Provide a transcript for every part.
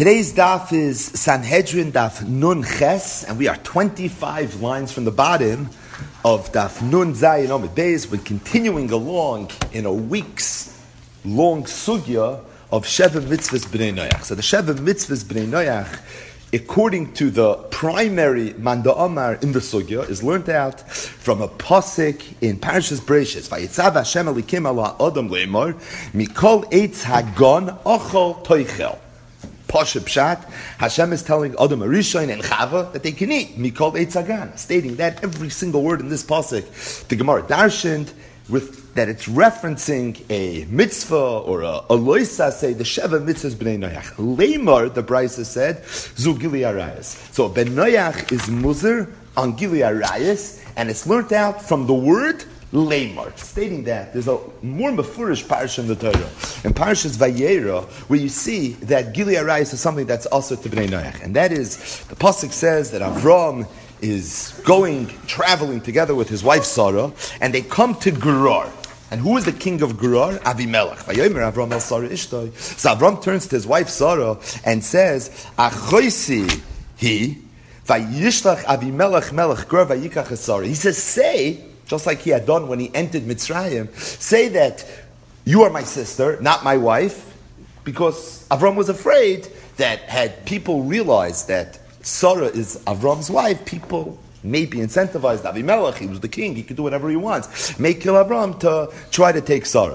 Today's daf is Sanhedrin daf Nun Ches, and we are 25 lines from the bottom of daf Nun Zayin Omid Beis. We're continuing along in a week's long sugya of Sheva Mitzvahs B'nai Noach. So the Sheva Mitzvahs B'nai Noach, according to the primary Manda Omar in the sugya, is learned out from a pasuk in Parashas Bereishis. Vayitzav Hashem Elikim ala Adam le'emor mikol eitz hagon ochol toichel. Pasha Pshat, Hashem is telling Adam Arishain and Chava that they can eat Mikol Eitz Hagan, stating that every single word in this pasuk, the Gemara darshaned with that it's referencing a mitzvah or a loisa, say the Sheva Mitzvahs B'nai Noach. Leimar, the Brisa said, Zu Gili Arayas. So Ben Noach is Muzir on Gili Arayas, and it's learnt out from the word Leimar, stating that there's a more mefurish parsha in the Torah, in Parashas Vayera, where you see that Gili Arayis is something that's also to Bnei Noach, and that is the pasuk says that Avram is traveling together with his wife Sarah, and they come to Gerar. And who is the king of Gerar? Avimelech. Vayomer Avram el Sarah ishtoi. So Avram turns to his wife Sarah and says, "Achoisi he vayishlach Avimelech melech Gerar vayikach es Sarah." He says, "Say." Just like he had done when he entered Mitzrayim, say that you are my sister, not my wife, because Avram was afraid that had people realized that Sarah is Avram's wife, people may be incentivized. Avimelech, he was the king, he could do whatever he wants. May kill Avram to try to take Sarah.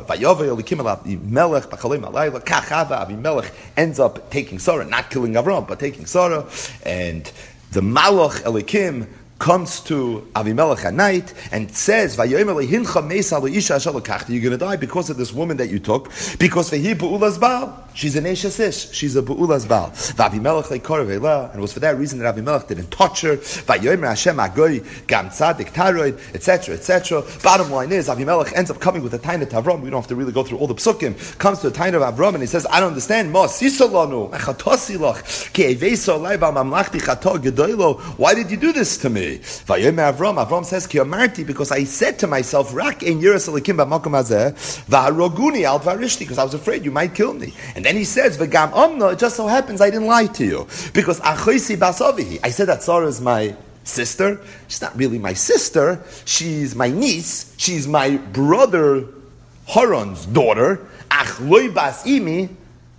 Avimelech ends up taking Sarah, not killing Avram, but taking Sarah. And the Malach Elikim comes to Avimelech at night and says, "You're going to die because of this woman that you took, because she's an Eishes Ish, she's a Be'ulas Baal." And it was for that reason that Avimelech didn't touch her. Etc., etc. Bottom line is, Avimelech ends up coming with a Taina to Avram. We don't have to really go through all the psukim. Comes to the Taina of Avram and he says, "I don't understand. Why did you do this to me?" Avram says, "Ki amarti," because I said to myself, "Rak ein yiras elikim b'makom hazeh v'haroguni al dvarishti," because I was afraid you might kill me. And then he says, "V'gam amna," it just so happens I didn't lie to you, because achoisi basavihi. I said that Sarah is my sister. She's not really my sister. She's my niece. She's my brother Haran's daughter. Ach loy bas imi.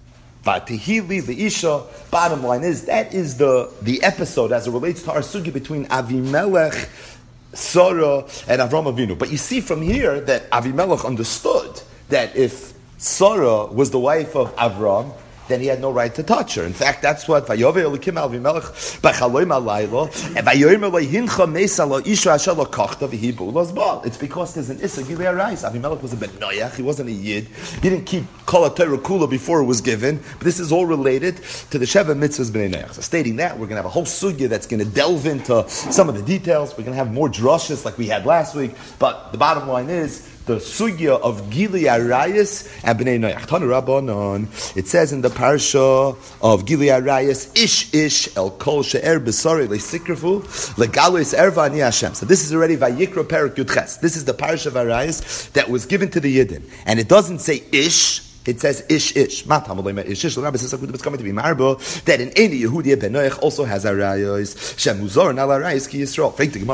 Bottom line is, that is the episode as it relates to our sugi between Avimelech, Sarah, and Avram Avinu. But you see from here that Avimelech understood that if Sarah was the wife of Avram, then he had no right to touch her. In fact, that's what Vayove Elikim Avimelech b'chaloim alaylo and Vayomer lohincha mesa lo isha asher lo kachta v'hi b'ulas baal. It's because there's an issa gilei arayis. Avimelech was a ben noyach. He wasn't a yid. He didn't keep kol haTorah kula before it was given. But this is all related to the Sheva Mitzvahs B'nai Noach. So stating that, we're going to have a whole sugya that's going to delve into some of the details. We're going to have more drushes like we had last week. But the bottom line is, the sugya of Gili Arayis and Bnei Noach. Tanu Rabbanon. It says in the parsha of Gili Arayis, Ish el kol she'er b'sari le'sikrafu legalos erva ani Hashem. So this is already Vayikra Perek Yudches. This is the parsha of Arayis that was given to the Yidden, and it doesn't say Ish. It says Ish. Ish. The Rabbi says it's coming to be marbo that in any Yehudia Ben Noach also has arayos. Shemuzor and al arayos ki Yisrael.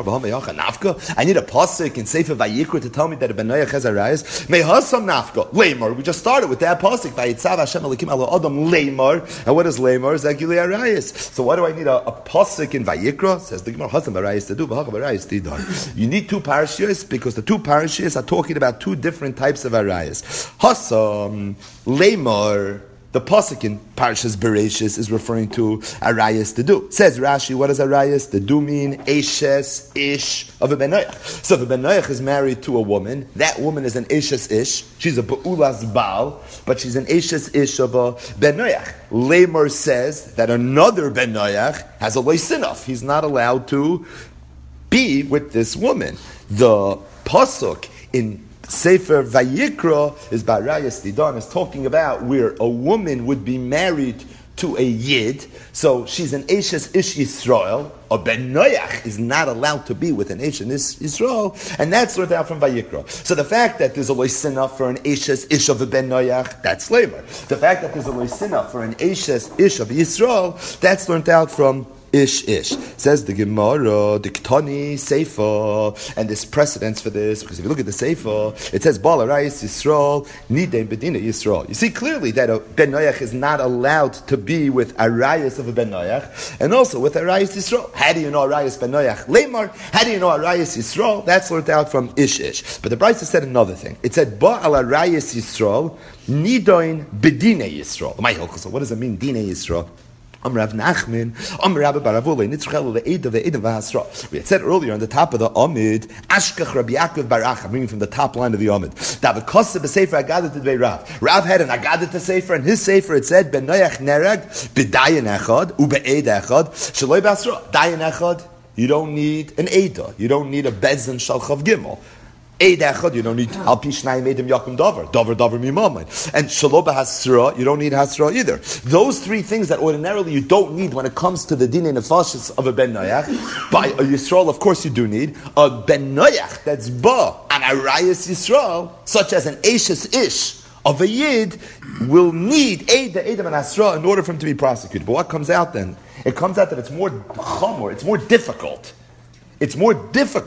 I need a pasuk in Sefer Vayikra to tell me that a Ben Noach has arayos. Mehasam nafka leimar. We just started with that pasuk. Vayitzav Hashem elikim ala adam leimar. And what is leimar? Zagili arayos. So why do I need a pasuk in Vayikra? Says the Gemara hasam arayos to do. V'hakav arayos to do. You need two parashiyos because the two parashiyos are talking about two different types of arayos. Hasam. Leimar, the pasuk in Parashas Bereishis is referring to arayas to do. Says Rashi, what does arayas to do mean? Eshes ish of a ben noach. So if a ben noach is married to a woman, that woman is an eshes ish. She's a be'ulas baal, but she's an eshes ish of a ben noach. Leimar says that another ben noach has a loisinaf. He's not allowed to be with this woman. The pasuk in Sefer Vayikra is Barayas Didan, is talking about where a woman would be married to a Yid, so she's an Eshes Ish Yisrael. A Ben Noach is not allowed to be with an Eshes Ish Yisrael, and that's learned out from Vayikra. So the fact that there's a loisina for an Eshes Ish of a Ben Noach, that's lamer. The fact that there's a loisina for an Eshes Ish of Yisrael, that's learned out from Ish. Says the Gemara, the Ktani Seifa, and there's precedence for this, because if you look at the Seifa, it says, Bal Arayis Yisrael, Nidei Bedina Yisrael. You see clearly that a Ben Noach is not allowed to be with Arayis of a Ben Noach, and also with Arayis Yisrael. How do you know Arayis Ben Noach? Lemar, how do you know Arayis Yisrael? That's learned out from Ish. But the Brisa said another thing. It said, Ba'al Arayis Yisrael, Nidoin Bedina Yisrael. What does it mean, Dina Yisrael? We had said earlier on the top of the Amid, Ashkach Rabbi Yaakov Barach, I'm reading from the top line of the Amid. Rav had an Agadah to Sefer, and his Sefer it said, Ben Noach Nerag, B'dayan Echad, U'be'ed Echad, Shaloi Basra, Dayan Echad, you don't need an Eidah, you don't need a Bezdin Shalchav Gimel. Eid Echad, you don't need Al Pi Shnayim Eidim Yakum Dover Mimamid. And Shaloba Hasra, you don't need Hasra either. Those three things that ordinarily you don't need when it comes to the Din and Nefashis of a Ben Noach. By a Yisrael, of course you do need. A Ben Noach that's Ba, an Arayas Yisrael, such as an Eshes Ish of a Yid, will need Eidim and Hasra in order for him to be prosecuted. But what comes out then? It comes out that it's more chamor, it's more difficult. It's more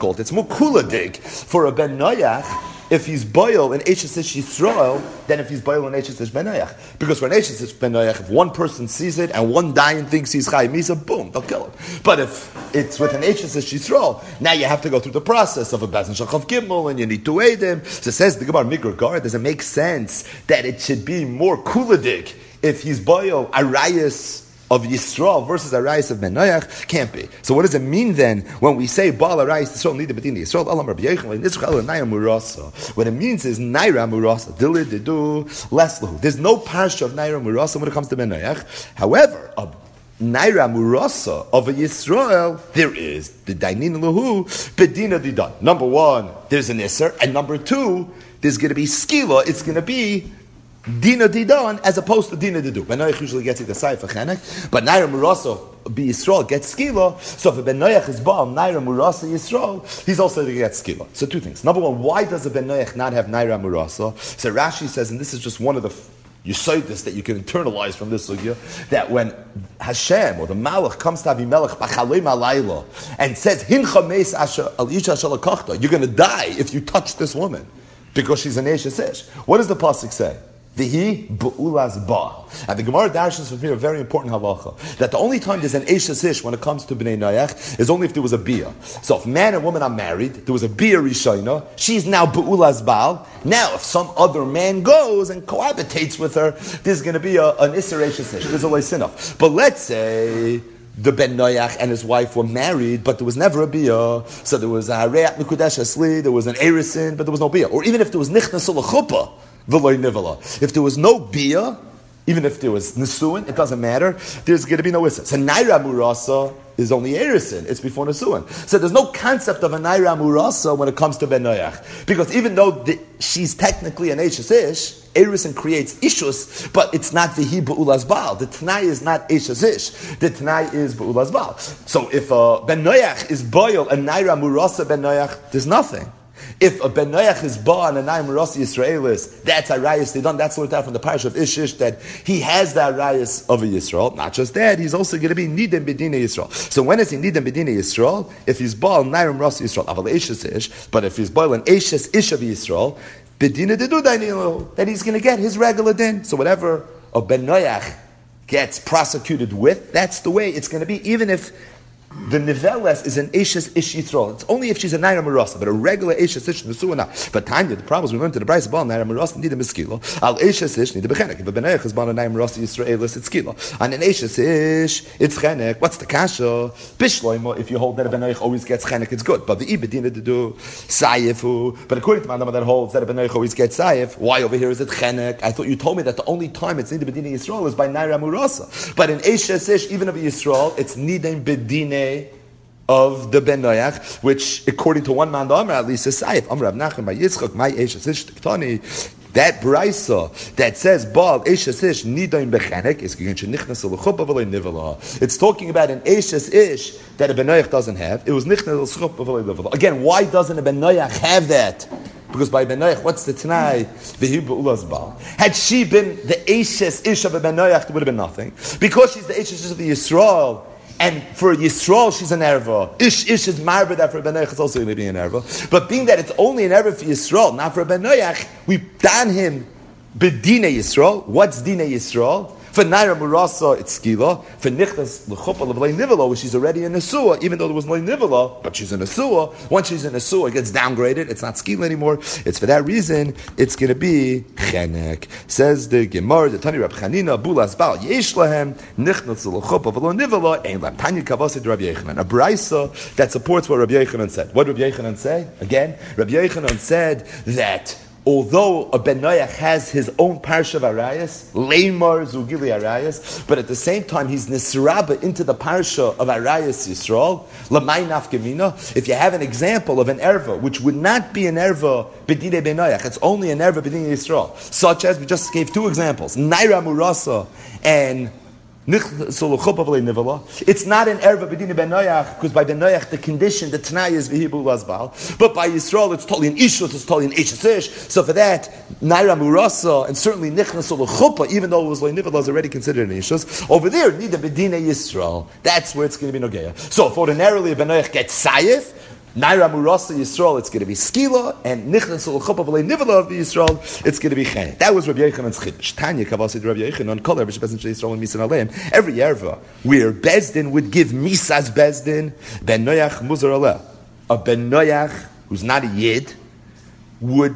kuladig for a Ben Noach if he's boil in Eshes Ish Yisrael than if he's boil in Eshes Ish Ben Noach. Because for an Eshes Ish Ben Noach, if one person sees it and one Dayan thinks he's Chai Misa, boom, they'll kill him. But if it's with an Eshes Ish Yisrael, now you have to go through the process of a Bezin Shachav Gimel and you need to aid him. So it says the Gemara Migur Gar, does it make sense that it should be more kuladig if he's boil Arayas of Yisrael versus Arayis of Ben Noach? Can't be. So what does it mean then when we say Baal Arayis Yisrael need the Bedina Yisrael Alam Rabbi Yechon Yisrael Naira Murasa? What it means is Naira Murasa Dili Didu Leslahu. There's no parsha of Naira Murasa when it comes to Ben Noach. However, a Naira Murasa of a Yisrael, there is the Dainin Lahu Bedina Didan. Number one, there's an Isser, and number two, there's going to be Skila. It's going to be Dina Didan as opposed to Dina Didu. Ben Noach usually gets it aside for Chenek, but Naira Murasa be Yisrael gets Skila. So if a Ben Noach is Baal, Naira Murasa Yisrael, he's also going to get Skila. So two things. Number one, why does a Ben Noach not have Naira Murasa? So Rashi says, and this is just one of the Yesodis that you can internalize from this sugya, that when Hashem or the Malach comes to Avimelech b'chalei malayla and says, Hincha meis asher al isha shalakachta, you're going to die if you touch this woman because she's an Eshes Ish. What does the pasuk say? Vihi bu'ulas ba. And the Gemara dashes for me a very important halacha, that the only time there's an Eshes Ish when it comes to Bnei Noach is only if there was a bia. So if man and woman are married, there was a bia rishayna, she's now bu'ulas baal. Now if some other man goes and cohabitates with her, there's going to be an Isser Eshes Ish. There's a loisinaf. But let's say the Ben Noach and his wife were married, but there was never a bia. So there was a Hareat Mikudesh Asli, there was an Erisin, but there was no bia. Or even if there was Nichnas Ula Chuppah, if there was no bia, even if there was Nisuin, it doesn't matter, there's going to be no Issa. So Naira Murasa is only Erisin, it's before Nisuin. So there's no concept of a Naira Murasa when it comes to Ben Noach. Because even though she's technically an Eshes Ish, Erisin creates Ishus, but it's not Vihi Ba'ulas Baal. The Tanai is not Eshes Ish. The Tanai is Ba'ulas Baal. So if Ben Noach is Boil, a Naira Murasa Ben Noach, there's nothing. If a Ben Noach is Ba and a Naim Rossi Yisraelis, that's Arayas they done. That's learned out from the parish of Ish that he has the Arayas of a Yisrael. Not just that, he's also going to be Nidem Bedina Yisrael. So when is he Nidem Bedina Yisrael? If he's Ba and Naim Rossi Yisrael, Aval Eshes Ish, but if he's Ba and Eshes Ish of Yisrael, Bedina Dedu Dainilo, then he's going to get his regular din. So whatever a Ben Noach gets prosecuted with, that's the way it's going to be, even if the Niveles is an Eshes Ish Yisrael. It's only if she's a Naira Marasa, but a regular Eshes Ish Nesuana. But time the problems we learned to the Bryce Ball Naira Marasa need a Miskilo. Al Eshes Ish need a Bechenek. If a Benayach is born a Naira Marasa Yisraelis, it's Kilo. And an Eshes Ish, it's Chenek. What's the Kasha? Bishloimo, if you hold that a Benayach always gets Chenek, it's good. But the Ibedina to do Sayifu. But according to Mandama that holds that a Benayach always gets Sayif, why over here is it Chenek? I thought you told me that the only time it's Nidem Bedina Yisrael is by Naira Marasa. But in Eshes Ish, even of Yisrael, it's Nidem Bedine of the Ben Noach, which according to one man, the Amr at least is Saif. Amr Rav Nachman by Yitzchak, my Eshes Ish Tiktani. that brisa that says Baal Eishes Ish Nidain Bechenek is Nichnas L'chuppah v'lo nivala. It's talking about an Eishes Ish that a Ben Noach doesn't have. It was Nichnas L'chuppah v'lo nivala. Again, why doesn't a Ben Noach have that? Because by Ben Noach, what's the Tanai? V'hibu Ulas Baal. Had she been the Eishes Ish of a Ben Noach, there would have been nothing. Because she's the Eishes Ish of the Yisrael, and for Yisrael, she's an erva. Ish is marba, that for Ben Noach it's also going to be an erva. But being that it's only an erva for Yisrael, not for Ben Noach, we dan him bedine Yisrael. What's dine Yisrael? For Naira Murasa, it's Skila. For Nichnas L'chuppah L'vlei Nivela, where she's already in Nesua, even though there was no Nivela, but she's in Nesua. Once she's in Nesua, it gets downgraded. It's not Skila anymore. It's for that reason, it's going to be Chenek. Says the Gemara, the Tani Rab Chanina, Bulas Baal, Yesh Lahem, Nichnas L'chuppah V'lo Nivela, Ein Lam Tanya Kavasid Rabbi Yechanan. A brisa that supports what Rabbi Yechanan said. What did Rabbi Yechanan say? Again, Rabbi Yechanan said that although a Ben Noach has his own parsha of Arayas, Leimar Zugili Arayas, but at the same time he's Nisraba into the parsha of Arayas Yisrael, Lamay Nafkamina. If you have an example of an erva, which would not be an erva Bedine Ben Noach, it's only an erva Bedine Yisrael, such as we just gave two examples, Naira Murasa and it's not an erva b'dina ben Noach, because by ben Noach the condition, the Tanai is v'hibu lasbal. But by Yisrael it's totally an ishus, it's totally an ishes. So for that, Naira Murasa and certainly nichnas l'chuppah, even though it was nivala, is already considered an ishus. Over there, nida b'dina Yisrael. That's where it's going to be nogeya. So if ordinarily ben Noach gets sayif, Naira Murasa Yisrael, it's going to be Skila, and Nichnas L'chuppah V'lei Nivala of Yisrael, it's going to be Chen. That was Rabbi Yechanan's Chiddush. Tanya Kavasid Rabbi Yechanan, Kol Erva Shebezin Shel Yisrael and Misan Aleim. Every Erva where Bezdin would give Misas Bezdin, Ben Noach Muzar Aleh. A Ben Noach, who's not a Yid, would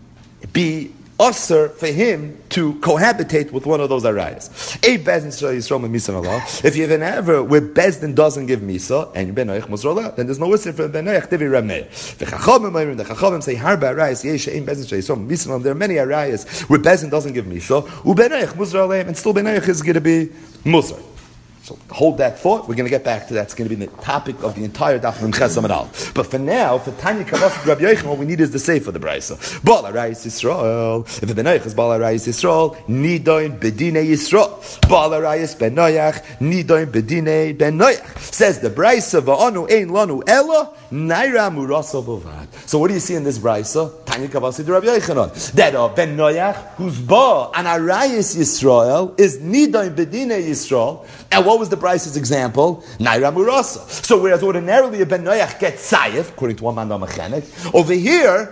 be usher for him to cohabitate with one of those arayas. A Bezdin Shel Yisrael and Misan Allah. If you have an erva where Bezdin doesn't give Misa, and Ben Noach Muzar Aleh, then there's no usher for Ben Noach Divi Rab Meir. The Chachamim say Harba arayas Yesh Ein Bezdin Shel Yisrael and Misan Allah. There are many arayas where Bezdin doesn't give Misa, Ben Noach Muzar Aleh, and still Ben Noach is going to be Muzar. So hold that thought. We're going to get back to that. It's going to be the topic of the entire daf from Chesam Al. But for now, for Tanya Kavas Rabbi Yochanan, what we need is the say for the brisa. Baal Arayis Yisrael. If the Noach is Baal Arayis Yisrael, Nidoin Bedine Yisrael. Baal Arayis Ben Noach, Nidoin Bedine Ben Noach. Says the brisa Va'anu Ein Lanu Ella Naira Murasa Bovad. So what do you see in this brisa? Tanya Kavas Rabbi Yochanan. That Ben Noach, who's Baal and Arayis Yisrael, is Nidoin Bedine Yisrael. And what was the Bryce's example? Naira Murasa. So whereas ordinarily a Ben Noach gets Sayif, according to one man Mechanik, over here,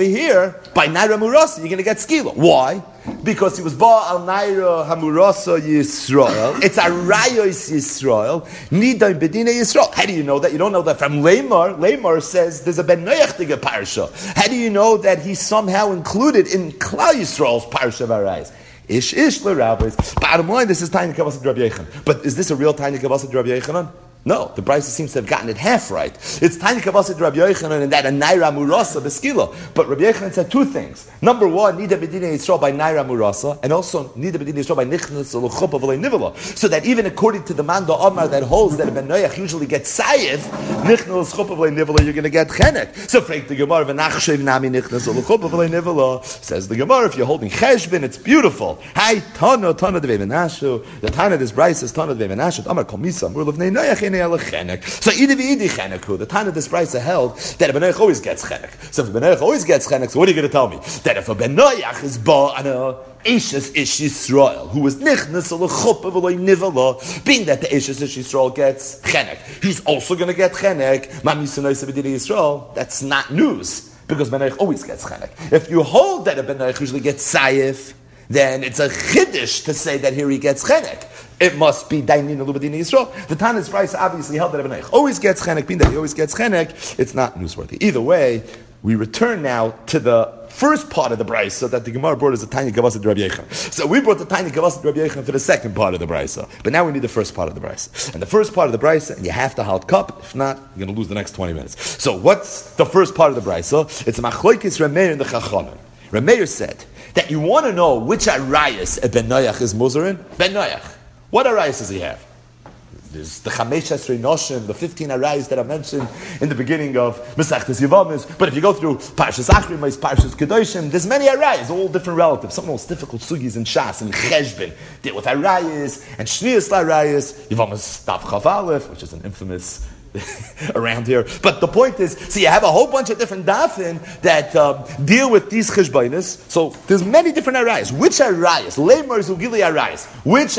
by Naira Murasa, you're going to get Skila. Why? Because he was Ba al Naira Hamurasa Yisrael. It's Arayos Yisrael. Nidain Bedine Yisrael. How do you know that? You don't know that from Lamar. Lamar says there's a Ben Noach Diga Parsha. How do you know that he's somehow included in Klal Yisrael's Parsha of Arayos? Ish l'rabbis. Bottom line, this is Tanya Kavasad Rabbi Yechanan. But is this a real Tanya Kavasad Rabbi Yechanan? No, the Brisa seems to have gotten it half right. It's Tanya Kavasad Rabbi Yechanan and that a Naira Murasa Beskila. But Rabbi Yechanan said two things. Number one, Nida Bedine Yisrael by Naira Murasa, and also Nida Bedine Yisrael by Nichnas L'chuppah V'lei Nivala. So that even according to the Manda Omar that holds that a Ben Noach usually gets Sayif, Nichnas L'chuppah V'lei Nivala, you're going to get Chenek. So Frank the Gemara, V'nachshev Nami Nichnas L'chuppah V'lei Nivala, says the Gemara, if you're holding Cheshbin, it's beautiful. Hai Tana Devei Menashu. The Tana this Brisa is Tana Devei Menashu. Amar Kol Misa, Mur L'vnei Noach. So either the Tana of this Brisa held that a Ben Noach always gets chenek. So if a Ben Noach always gets chenek, so what are you going to tell me? That if a Ben Noach is ba and a Eishes Ish Yisrael, who was nichnas l'chuppah v'lo nivala, being that the Eishes Ish Yisrael gets chenek, he's also going to get chenek. Yisrael. That's not news because Ben Noach always gets chenek. If you hold that a Ben Noach usually gets sayif, then it's a chiddush to say that here he gets chenek. It must be Dainin Lubadin Yisrael. The Tana's Brisa obviously held that a Ben Noach always gets chenek, being that he always gets chenek, it's not newsworthy. Either way, we return now to the first part of the Brisa that the Gemara brought as a Tanya Kavasad Rabbi Yechanan. So we brought the Tanya Kavasad Rabbi Yechanan for the second part of the Brisa. But now we need the first part of the Brisa. And the first part of the Brisa, and you have to hold cup, if not, you're going to lose the next 20 minutes. So what's the first part of the Brisa? It's a Machloikis Rameir and the Chachamim. Rameir said that you want to know which Arayas a Ben Noach is Muzarin? Ben Noach. What Arayas does he have? There's the Chamesh Esrei Noshim, the 15 arayos that I mentioned in the beginning of Masechtas Yevamos. But if you go through Parshas Achrimos, Parshas Kedoshim, there's many arayos, all different relatives. Some of the most difficult sugis in Shas and Cheshbon deal with arayos and Shnias Larayos. Yevamos Tav Chav Aleph, which is an infamous around here. But the point is, so you have a whole bunch of different dafin that deal with these cheshbainis. So there's many different arayos. Which arayos? Lemar Zugili arayos. Which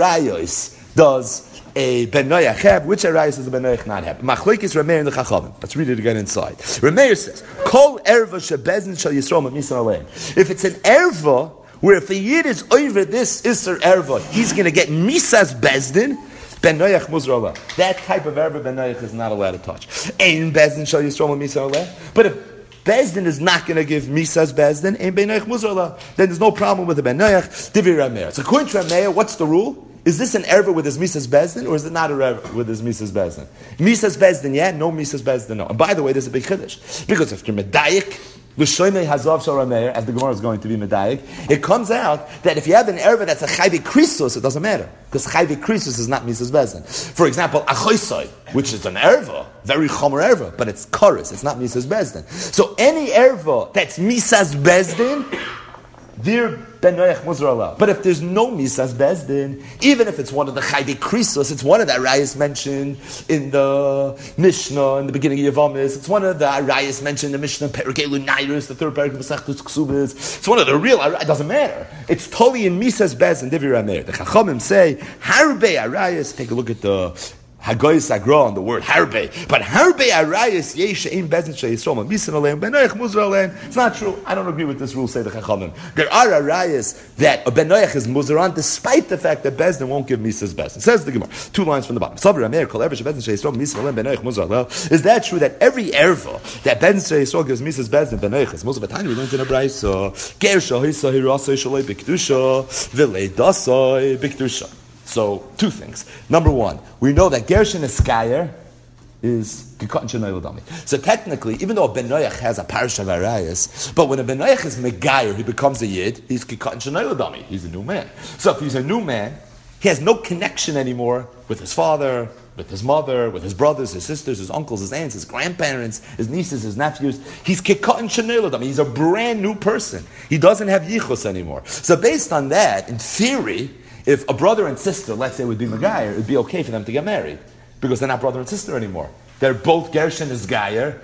arayos does a Ben Noach have? Which arayos does a Ben Noach not have? Machlokes Rameir and the Chachamim. Let's read it again inside. Rameir says, Kol erva shebezin shal Yisrael mamisan alein. If it's an erva, where if the yid is over this Isser erva, he's going to get misas bezdin, Ben Noach Muzra. That type of erva Ben Noach is not allowed to touch. Ein Bezdin shall Yisrael Misa Aleh. But if Bezdin is not going to give Misas Bezdin, Ein Ben Noach Muzra, then there's no problem with the Ben Noach. Divi Rameir. So according to Rameir, what's the rule? Is this an erva with his Misas Bezdin, or is it not a erva with his Misas Bezdin? Misas Bezdin, yeah. No Misas Bezdin, no. And by the way, there's a big chiddush. Because if you're Medayik, L'shoimei hazav shel Rameir, as the Gemara is going to be medayik, it comes out that if you have an erva that's a chayve krisus, it doesn't matter, because chayve krisus is not misas bezin. For example, achoisoi, which is an erva, very chomer erva, but it's chorus, it's not misas bezin. So any erva that's misas bezdin, they're Ben Noach Muzra. But if there's no Misas Bezdin, even if it's one of the Chayvei Krisos, it's one of the arayos mentioned in the Mishnah, in the beginning of Yevamis, it's one of the arayos mentioned in the Mishnah, Perikelu Nairus, the third parak of Masechtas Ksubas, it's one of the real arayos, it doesn't matter. It's totally in Misas Bezdin, Divi Rameir. The Chachamim say, Harbe arayos, take a look at the Hagoyis Agra on the word harbe, but harbe arayis yesh ein bezin shel Yisrael misan alein ben Noach muzra alein. It's not true. I don't agree with this rule. Say the Chachamim. There are arayis that a ben Noach is muzran, despite the fact that Bezdin won't give misas bezin. Says the Gemara. 2 lines from the bottom. Sabra Rameir kol ever shebezin shel Yisrael misan alein ben Noach muzra alein. Is that true that every erva that Bezdin shel Yisrael gives misas bezin ben Noach is muzra? Tanya we learned in a brayso gersha hisa hirasoi shaloi b'kedusha v'lei dasoi b'kedusha. So, 2 things. Number 1, we know that Gershon Eskayer is Gekatan Shenoi L'Dami. So technically, even though a Ben Noach has a parish of Arayas, but when a Ben Noach is Megayer, he becomes a Yid, he's Gekatan Shenoi L'Dami. He's a new man. So if he's a new man, he has no connection anymore with his father, with his mother, with his brothers, his sisters, his uncles, his aunts, his grandparents, his nieces, his nephews. He's Gekatan Shenoi L'Dami. He's a brand new person. He doesn't have Yichus anymore. So based on that, in theory, if a brother and sister, let's say, would be Megayer, it would be okay for them to get married, because they're not brother and sister anymore. They're both Gershon is Gayer,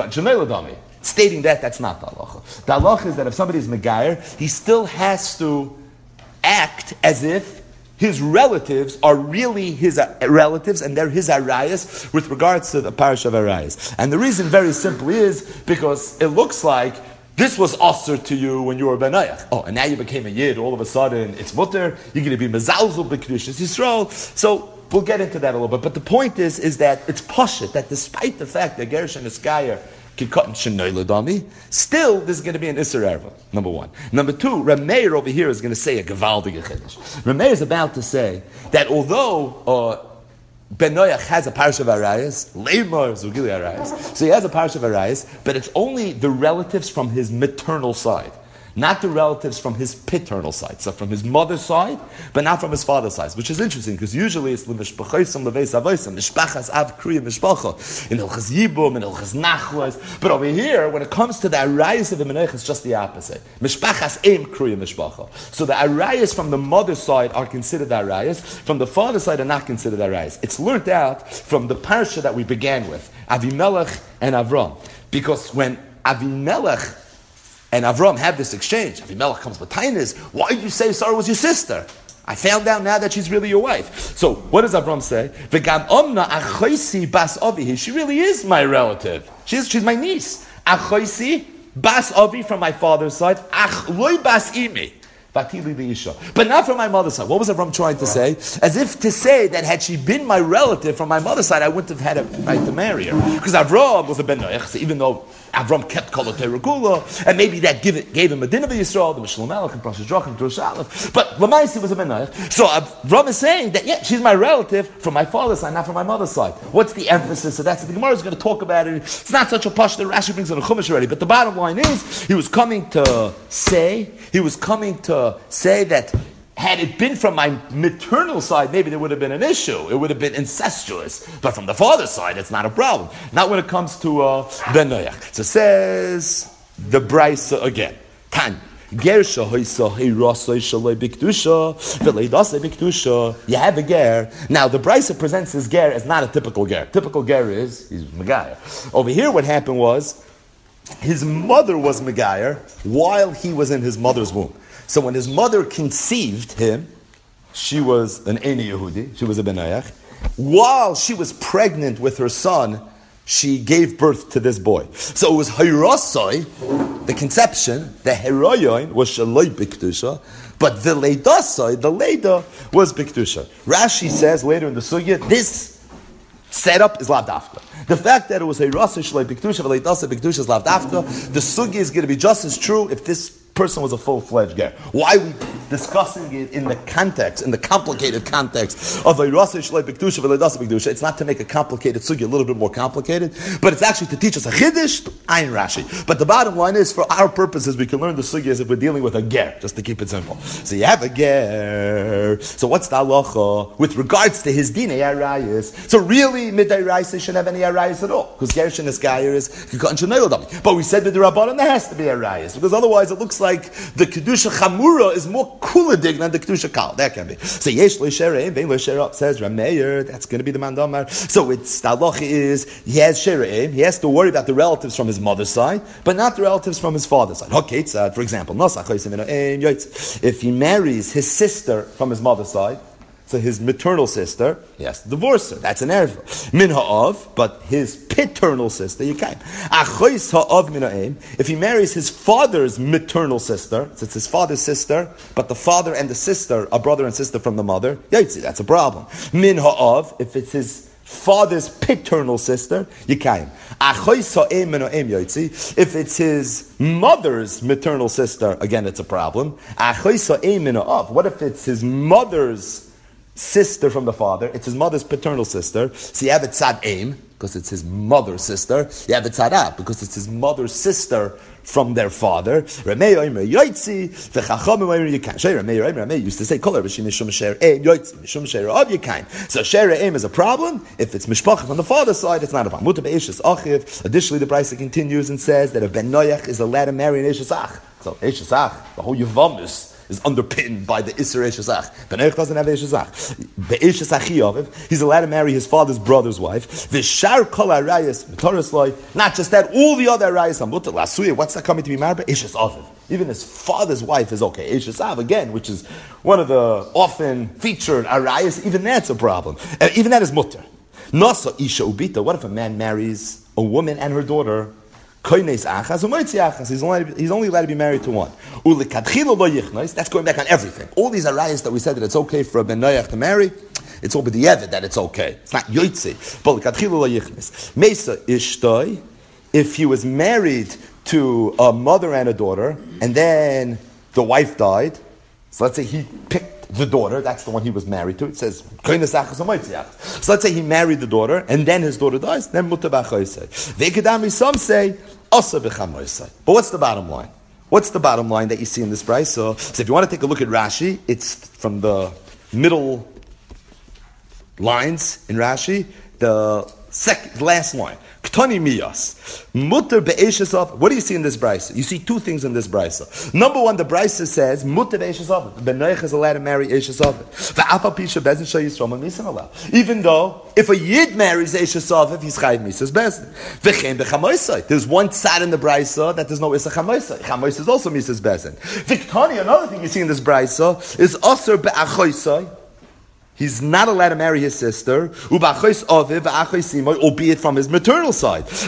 stating that, that's not the halacha. The halacha is that if somebody is Megayer, he still has to act as if his relatives are really his relatives, and they're his arayas with regards to the parish of arayas. And the reason, very simply, is because it looks like this was usher to you when you were Ben Noach. Oh, and now you became a Yid, all of a sudden it's mutter, you're going to be mezalzel b'kedushas Yisrael. So we'll get into that a little bit. But the point is that it's pashut, that despite the fact that Gershon is Gayer, Kikatan Shenoi L'Dami, still there's going to be an Isser Erva, number 1. Number 2, Rameir over here is going to say a Gevaldige Chiddush. Rameir is about to say that although Ben Noach has a parish of arayas, Leimar Zugili arayas. So he has a parish of arayas, but it's only the relatives from his maternal side, not the relatives from his paternal side. So from his mother's side, but not from his father's side, which is interesting, because usually it's L'mishpachoisam Leveis Avoisam, Mishpachas Av Kriya Mishpacha, in Ilchas Yibum, in Ilchas Nachlas. But over here, when it comes to the arayas of Ben Noach, it's just the opposite. Mishpachas Eim Kriya Mishpacha. So the arayas from the mother's side are considered arayas, from the father's side are not considered arayas. It's learnt out from the parsha that we began with, Avimelech and Avram. Because when Avimelech and Avram have this exchange, Avimelech comes with Tainis, why did you say Sarah was your sister? I found out now that she's really your wife. So what does Avram say? V'gam omna achoisi bas avi. She really is my relative. She's my niece. Achoisi bas avi from my father's side. Ach loy bas imi. But not from my mother's side. What was Avram trying to say? As if to say that had she been my relative from my mother's side, I wouldn't have had a right to marry her. Because Avram was a Ben Noach, so even though Avram kept Kol HaTorah, and maybe that gave him a din of Yisrael, the Mishloach Melech and Parshas Drachim, Drush Aleph. But Lamaisi was a Ben Noach. So Avram is saying that, yeah, she's my relative from my father's side, not from my mother's side. What's the emphasis? So that's the Gemara is going to talk about it. It's not such a pash that Rashi brings on the Chumash already. But the bottom line is, he was coming to say that Had it been from my maternal side, maybe there would have been an issue. It would have been incestuous. But from the father's side, it's not a problem. Not when it comes to Ben Noach. So it says the Brisa again. Tan. You have a ger. Now the Brisa presents his ger as not a typical ger. Typical ger is he's Megayer. Over here, what happened was his mother was Megayer while he was in his mother's womb. So when his mother conceived him, she was an Eini Yehudi, she was a Ben Noach. While she was pregnant with her son, she gave birth to this boy. So it was Hayrasai, the conception, the Heroyon was Shaloi Biktusha, but the Leidasai, the Leida, was Biktusha. Rashi says later in the Sugya, this setup is Lav Dafka. The fact that it was Hayrasai Shaloi Biktusha, but Leidasai Biktusha is Lav Dafka, the Sugya is going to be just as true if this person was a full-fledged ger. Why are we discussing it in the context, in the complicated context of a Rasa Shloi B'Kedusha v'Leidasa B'Kedusha? It's not to make a complicated sugi a little bit more complicated, but it's actually to teach us a chiddush, Ayin Rashi. But the bottom line is, for our purposes, we can learn the sugi as if we're dealing with a ger, just to keep it simple. So you have a ger. So what's the halacha with regards to his dinei arayis? So really, midday arayis shouldn't have any arayis at all, because gershon is gayer is kikon shenayol dami. But we said that the rabbanon there has to be arayis, because otherwise it looks like the kedusha chamura is more kuladig than the kedusha kal. That can be. So yesh leishereim, vein leisherah, says Rameir. That's going to be the mandamar. So it's the halacha is he has shereim. He has to worry about the relatives from his mother's side, but not the relatives from his father's side. For example, if he marries his sister from his mother's side, so his maternal sister, he has to divorce her. That's an erva. Min ha'av, but his paternal sister, you can't. Achois ha'av min ha'em. If he marries his father's maternal sister, so it's his father's sister, but the father and the sister are brother and sister from the mother, yotzi, that's a problem. Min ha'av, if it's his father's paternal sister, you can't. Achois ha'em min ha'em yotzi. If it's his mother's maternal sister, again, it's a problem. Achois ha'em min ha'av. What if it's his mother's sister from the father? It's his mother's paternal sister. So you have it tzad aim, because it's his mother's sister. You have it tzad ab, because it's his mother's sister from their father. Ramei oimer yoitzi, v'chachamim oimer yikan. Ramei used to say, kol erbashim mishum sher aim yoitzi, mishum sher av yikan. So sher aim is a problem. If it's mishpachah from the father's side, it's not a problem. Mutar be'eshes achiv. Additionally, the Brisa continues and says that a ben noach is allowed to marry an eshes ach. So eshes ach, the whole Yavamis, is underpinned by the Isser Eshesach. Ben Noach doesn't have Eshesach. Be'eshesach Yaviv, he's allowed to marry his father's brother's wife. V'shar kol arayas mitoras loy. Not just that, all the other arayas amutar lasuya. What's that coming to be married by? Eshes Aviv. Even his father's wife is okay. Eshes Av again, which is one of the often featured arayas. Even that's a problem. Even that is mutter. Nasa isha ubita. What if a man marries a woman and her daughter? He's only allowed to be married to one. That's going back on everything. All these arayas that we said that it's okay for a ben noach to marry, it's all b'di'evet that it's okay. It's not yoitzi. Mesa ishtoi, if he was married to a mother and a daughter, and then the wife died, so let's say he picked the daughter, that's the one he was married to. It says, so let's say he married the daughter, and then his daughter dies, then mutar b'chaysei. Some say, asa b'chamoisei. But what's the bottom line? What's the bottom line that you see in this price? So if you want to take a look at Rashi, it's from the middle lines in Rashi, the last line. Ktani miyas. Mutter be'eshesav. What do you see in this brisa? You see two things in this brisa. Number one, the brisa says, mutter be'eshesav. Ben noach is allowed to marry eshesav. Va'afa pisha bezin shal yisrom misan alav. Even though, if a yid marries eshesav, he's chayiv misas bezin. V'chein bechamoisai. There's one tzad in the brisa that there's no isa chamoisai. Chamoisai is also misas bezin. V'ktani, another thing you see in this brisa, is aser be'achoisai. He's not allowed to marry his sister, albeit from his maternal side. So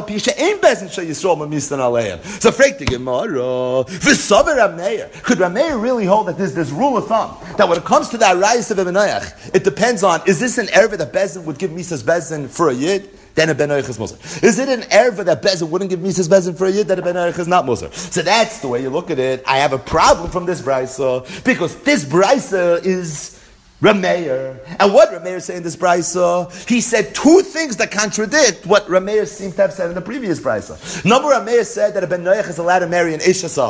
could Rameir really hold that there's this rule of thumb, that when it comes to the arayis of Ben Noach, it depends on, is this an erva that Bezin would give Misas Bezin for a yid? Then a Ben Noach is Musar. Is it an erva that Bezin wouldn't give Misas Bezin for a yid? Then a Ben Noach is not Musar. So that's the way you look at it. I have a problem from this brisa, because this brisa is Rameir. And what Rameir said in this brisa, he said two things that contradict what Rameir seemed to have said in the previous brisa. Number, Rameir said that a ben noach is allowed to marry an eshesav.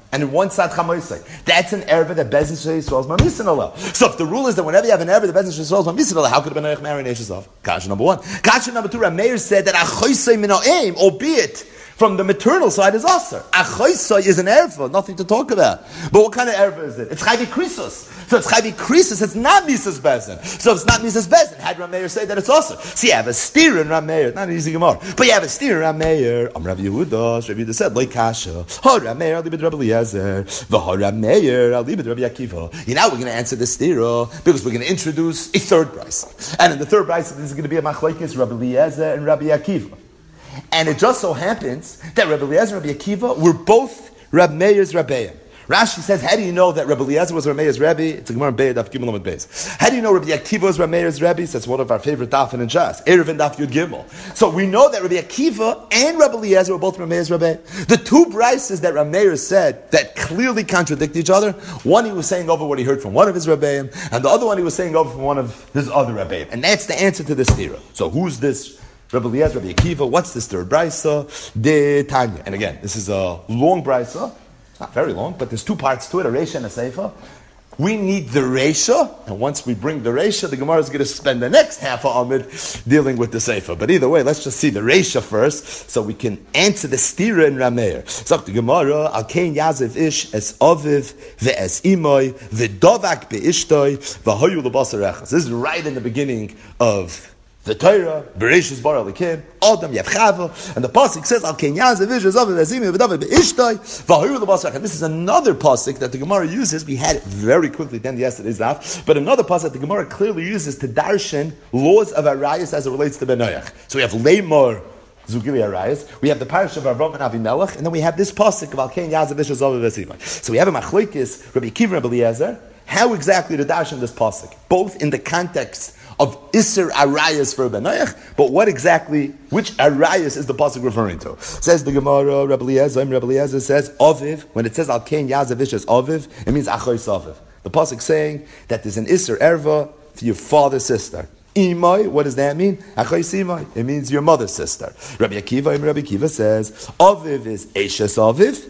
and in one side chamoisai. That's an erva that Bezin Yisrael is mamisin alel. So if the rule is that whenever you have an erva that Bezin Yisrael is mamisin alel, how could a Benoach marry an Eishes? Kasha number one. Kasha number two, Rameir said that achoisai minaim, albeit from the maternal side, is aser. Achoisai is an erva, nothing to talk about. But what kind of erva is it? It's chayvi krisos. So it's chayvi krisos, it's not Mises Bezin. So if it's not Mises Bezin, had Rameir say that it's aser. See, you have a steer in Rameir, not an easy gemara, but you have a steer in Rameir. Rabbi Yehuda, Rabbi Yehuda said, like kasha, ha Rameir, Ali b'd Rabbi Eliezer, v'ha Rameir, Ali b'd Rabbi Akiva. Now we're going to answer the stira, because we're going to introduce a third brisa. And in the third brisa, this is going to be a machlokes, Rabbi Eliezer and Rabbi Akiva. And it just so happens that Rabbi Eliezer and Rabbi Akiva were both Rabbi Meir's Rabbeim. Rashi says, how do you know that Rabbi Eliezer was Rabbi Meir's Rebbe? It's a Gemara in Be'ed, Daf Gimel Amud Beis. How do you know Rabbi Akiva was Rabbi Meir's Rebbe? That's one of our favorite daf in Jas. Erev and Daf Yud Gimel. So we know that Rabbi Akiva and Rabbi Eliezer were both Rabbi Meir's Rebbe. The two brises that Rabbi Meir said that clearly contradict each other, one he was saying over what he heard from one of his Rebbeim, and the other one he was saying over from one of his other Rebbeim. And that's the answer to this stira. So who's this Rabbi Eliezer, Rabbi Akiva? What's this third brisa? De Tanya. And again, this is a long brisa. Not very long, but there's two parts to it, a Reisha and a Seifa. We need the Reisha, and once we bring the Reisha, the Gemara is going to spend the next half of Amid dealing with the Seifa. But either way, let's just see the Reisha first, so we can answer the stira in Rameir. So the Gemara, Al Kein Yaziv Ish Es Aviv Ve'es Imoy V'Dovak Be'ishtoi V'Hoyu L'Basar Echas. This is right in the beginning of the Torah, Bereshis Bar Elikim, Adam Yevchava, and the pasuk says, Al Kein Yaziv Ish Es Aviv Ve'es Imoy V'Dovak Be'ishtoi V'Hoyu L'Basar Echas. This is another pasuk that the Gemara uses. We had it very quickly then yesterday's daf, but another pasuk that the Gemara clearly uses to darshan laws of Arayas as it relates to Benoach. So we have Leimor Zugili Arayas, we have the parish of Avram and Avimelech, and then we have this pasuk of Al Kein Yaziv Ish Es Aviv Ve'es Imoy. So we have a machlokes, Rabbi Akiva and Rabbi Eliezer, how exactly to darshan this pasuk, both in the context of Isser Arayas for Benoach, but what exactly, which Arayas is the pasuk referring to? Says the Gemara, Rabbi Eliezer says, Aviv, when it says Al Kein Yaziv Ish Es Aviv, it means Achois Aviv. The pasuk saying that there's an Isser Erva for your father's sister. Imai, what does that mean? Achois Imai, it means your mother's sister. Rabbi Akiva says, Aviv is Eshes Aviv,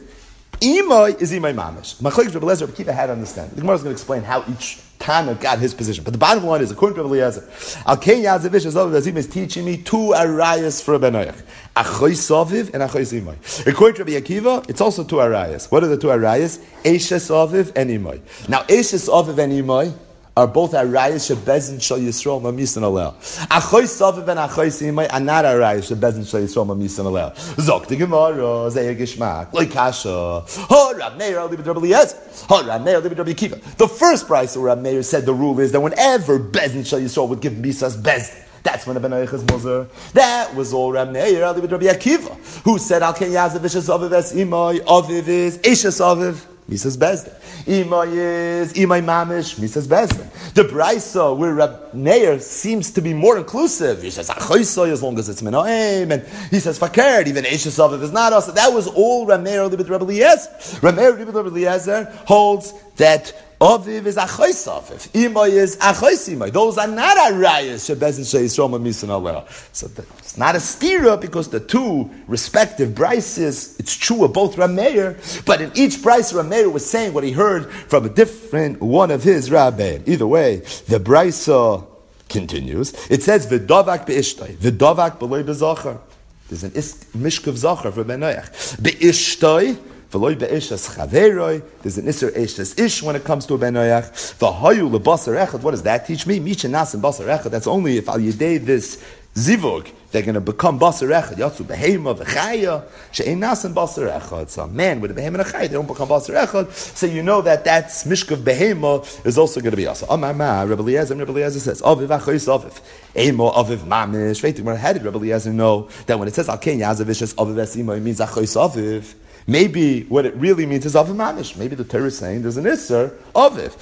Imai is Imai Mamish. Machlokes Rabbi Eliezer, Rabbi Akiva had to understand. The Gemara is going to explain how each Tana got his position. But the bottom line is, according to Rabbi Eliezer, Al Kein Yaziv Ish Es Aviv Ve'es Imoy is teaching me two Arayas for Benoach. Achois Aviv and Achois Imai. According to Rabbi Akiva, it's also two Arayas. What are the two Arayas? Eshes Aviv and Imai. Now, Eshes Aviv and Imai are both Arayas Shebezin Shal Yisrael Mamisan Alel. Achois Aviv and Achois Imai are not Arayas Shebezin Shal Yisrael Mamisan Alel. Zok the Gemara, Zeir Gishmak, Like Kasha, Ho Rab Meir, Libid Rabbi Eliezer, Ho Rab Meir, Libid Rabbi Akiva. The first price where Rab Meir said the rule is that whenever Bezin Shal Yisrael would give Misas Bezdin, that's when the Benoach is Moser. That was all Rab Meir, Ali with Rabbi Akiva, who said, Al Kein Yaziv Ish Es Aviv Es Imai, Aviv is Eshes Aviv, Misas Bezdin. Imai is Imai Mamish, Misas Bezdin. The Braisa, where Rab Meir seems to be more inclusive, he says, Achoisoi, as long as it's Menaim, and he says, Fakir, even Eshes Aviv is not us. That was all Rab Meir, Ali with Rabbi Eliezer. Rab Meir, Ali with Rabbi Eliezer holds that Aviv is Achois Aviv. Imai is Achois Imai. Those are not Arayas Shebezin Sheyisrael Mamisan Alel. So it's not a stira because the two respective brises, it's true of both Rameir, but in each brise Rameir was saying what he heard from a different one of his rabbi. Either way, the brisa continues. It says V'davak be'ishtoi, V'davak b'loi b'zachar. There's an mishkav zachar for Benoach. Be'ishtoi, V'loi be'ishas chaveroi. There's an isser eshas ish when it comes to a Benoach. V'hayu lebasar echad. What does that teach me? Misha nas and basar echad. That's only if al yedei this zivug they're going to become basar echad. Yatsu behema v'chaya she'ein nas and basar echad. So a man with a behema and a chaya, they don't become basar echad. So you know that that's mishkav behema is also going to be asa. Amar ma Rabbi Eliezer says aviv achos aviv emo aviv mamish. How did Rabbi Eliezer know that when it says al kein yazav ishes aviv esimo it means achos aviv? Maybe what it really means is Aviv Mamish. Maybe the Torah is saying there's an Isser, Aviv.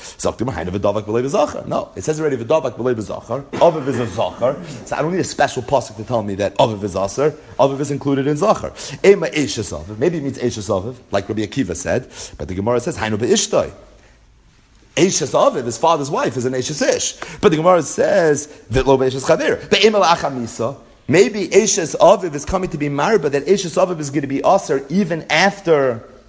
No, it says already V'davak b'lei b'zachar. Aviv is a Zachar. So I don't need a special pasuk to tell me that Aviv is Aser. Aviv is included in Zachar. Ema Eishes Aviv. Maybe it means Eishes Aviv, like Rabbi Akiva said. But the Gemara says, Hainu be'ishtoi. Eishes Aviv, his father's wife, is an Eishes Ish. But the Gemara says, V'lo be'ishes Chaver. Be'ema la'achamisa. Maybe Eishes Aviv is coming to be married, but that Eishes Aviv is going to be Aser even after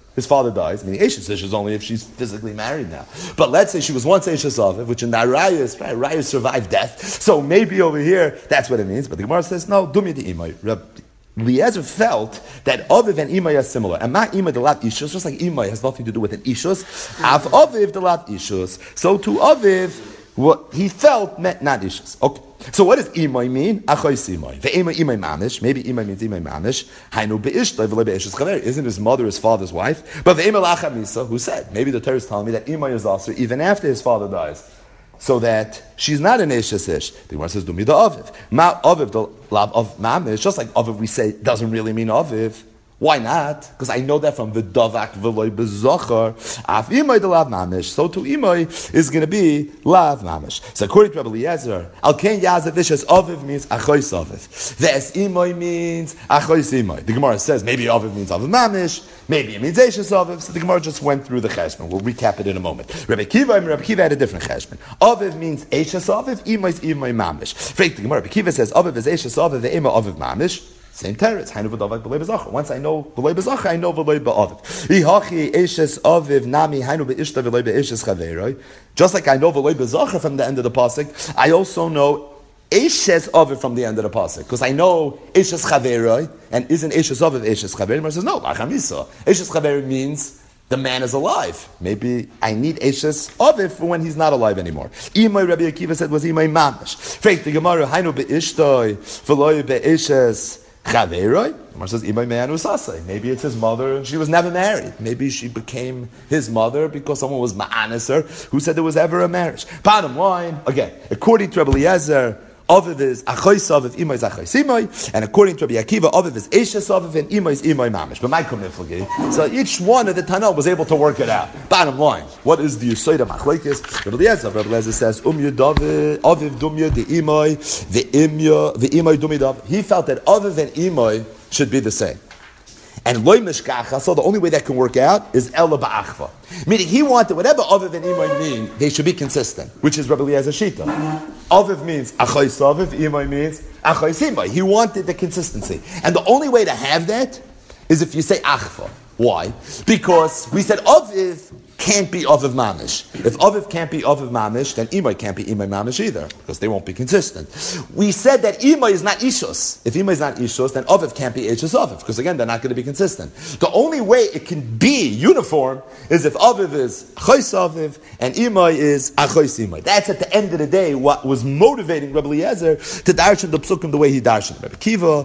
his father dies, meaning Eishes Ish is only if she's physically married now. But let's say she was once Eishes Aviv, which in the Arayas survived death. So maybe over here, that's what it means. But the Gemara says, no, Dumya di Imay. Eliezer felt that Aviv and Imay are similar. And Ma Imay the Lat Ishus, just like Imay has nothing to do with an Ishus, Av Aviv the Lat Ishus. So to Aviv, what he felt meant not Ishus. Okay. So what does Imay mean? Achois Imay. Ve'imay Imay Mamish. Maybe Imay means Imay Mamish. Hainu be'ishtay v'le be'ishus chaver. Isn't his mother his father's wife? But ve'imay lacha misa, who said? Maybe the Torah is telling me that Imay is also even after his father dies. So that she's not an Eishes Ish. The Gemara says, Dumi the Aviv. Ma Aviv, the love of Mamish, just like Aviv we say doesn't really mean Aviv. Why not? Because I know that from V'davak v'loy b'zochar. Af Imay the lav Mamish. So to Imay is going to be lav Mamish. So according to Rabbi Eliezer, Al Ken Yazav Ishas Aviv means Achois Aviv. Ves Imay means Achois Imay. The Gemara says maybe Aviv means Aviv Mamish. Maybe it means Eishes Aviv. So the Gemara just went through the cheshbon. We'll recap it in a moment. Rabbi Kiva had a different cheshbon. Aviv means Eishes Aviv. Imay is Imay Mamish. Freik the Gemara. Rabbi Kiva says Aviv is Eishes Aviv. The Imay Aviv Mamish. Same teretz. Once I know v'loy b'zacha, I know v'loy b'aviv. Ihachi Eishes Aviv nami hainu be'ishta v'loy be'ishes chaveroi. Just like I know v'loy b'zacha from the end of the pasuk, I also know Eishes Aviv from the end of the pasuk, because I know Eishes chaveroi, and isn't Eishes Aviv Eishes chaveroi? Mar says no, lachamisa. Eishes chaveroi means the man is alive. Maybe I need Eishes Aviv for when he's not alive anymore. Imay Rabbi Akiva said was Imay mamish. Freik the Gemara hainu be'ishtoi v'loy be'ishes Chaveroi? Gemara says, Imay me'anu sasai. Maybe it's his mother and she was never married. Maybe she became his mother because someone was ma'anis her who said there was ever a marriage. Bottom line, again, according to Rabbi Eliezer, Aviv is Achois Aviv, Imay is Achois Imay, and according to Rabbi Akiva, Aviv is Eishes Aviv, and Imay is Imay Mamish. But my kumniflagi. So each one of the Tanah was able to work it out. Bottom line, what is the Yisayda Machlekes? Rabbi Eliezer says, David, Aviv Dumya, the Imay, the Imay Dumya David. He felt that Aviv and Imay should be the same. And loy mishkacha, so the only way that can work out is ela ba'achva. Meaning he wanted whatever Aviv and Imay mean, they should be consistent, which is Rabbi Eliezer Shita. Aviv means Achois Aviv, Imay means Achois Imay. He wanted the consistency. And the only way to have that is if you say achva. Why? Because we said Aviv can't be Aviv Mamish. If Aviv can't be Aviv Mamish, then Imay can't be Imay Mamish either, because they won't be consistent. We said that Imay is not Ishus. If Imay is not Ishus, then Aviv can't be Ishus Aviv, because again, they're not going to be consistent. The only way it can be uniform is if Aviv is Chois Aviv and Imay is Achois Imay. That's at the end of the day what was motivating Rabbi Eliezer to darshan the psukim the way he darshan. Rabbi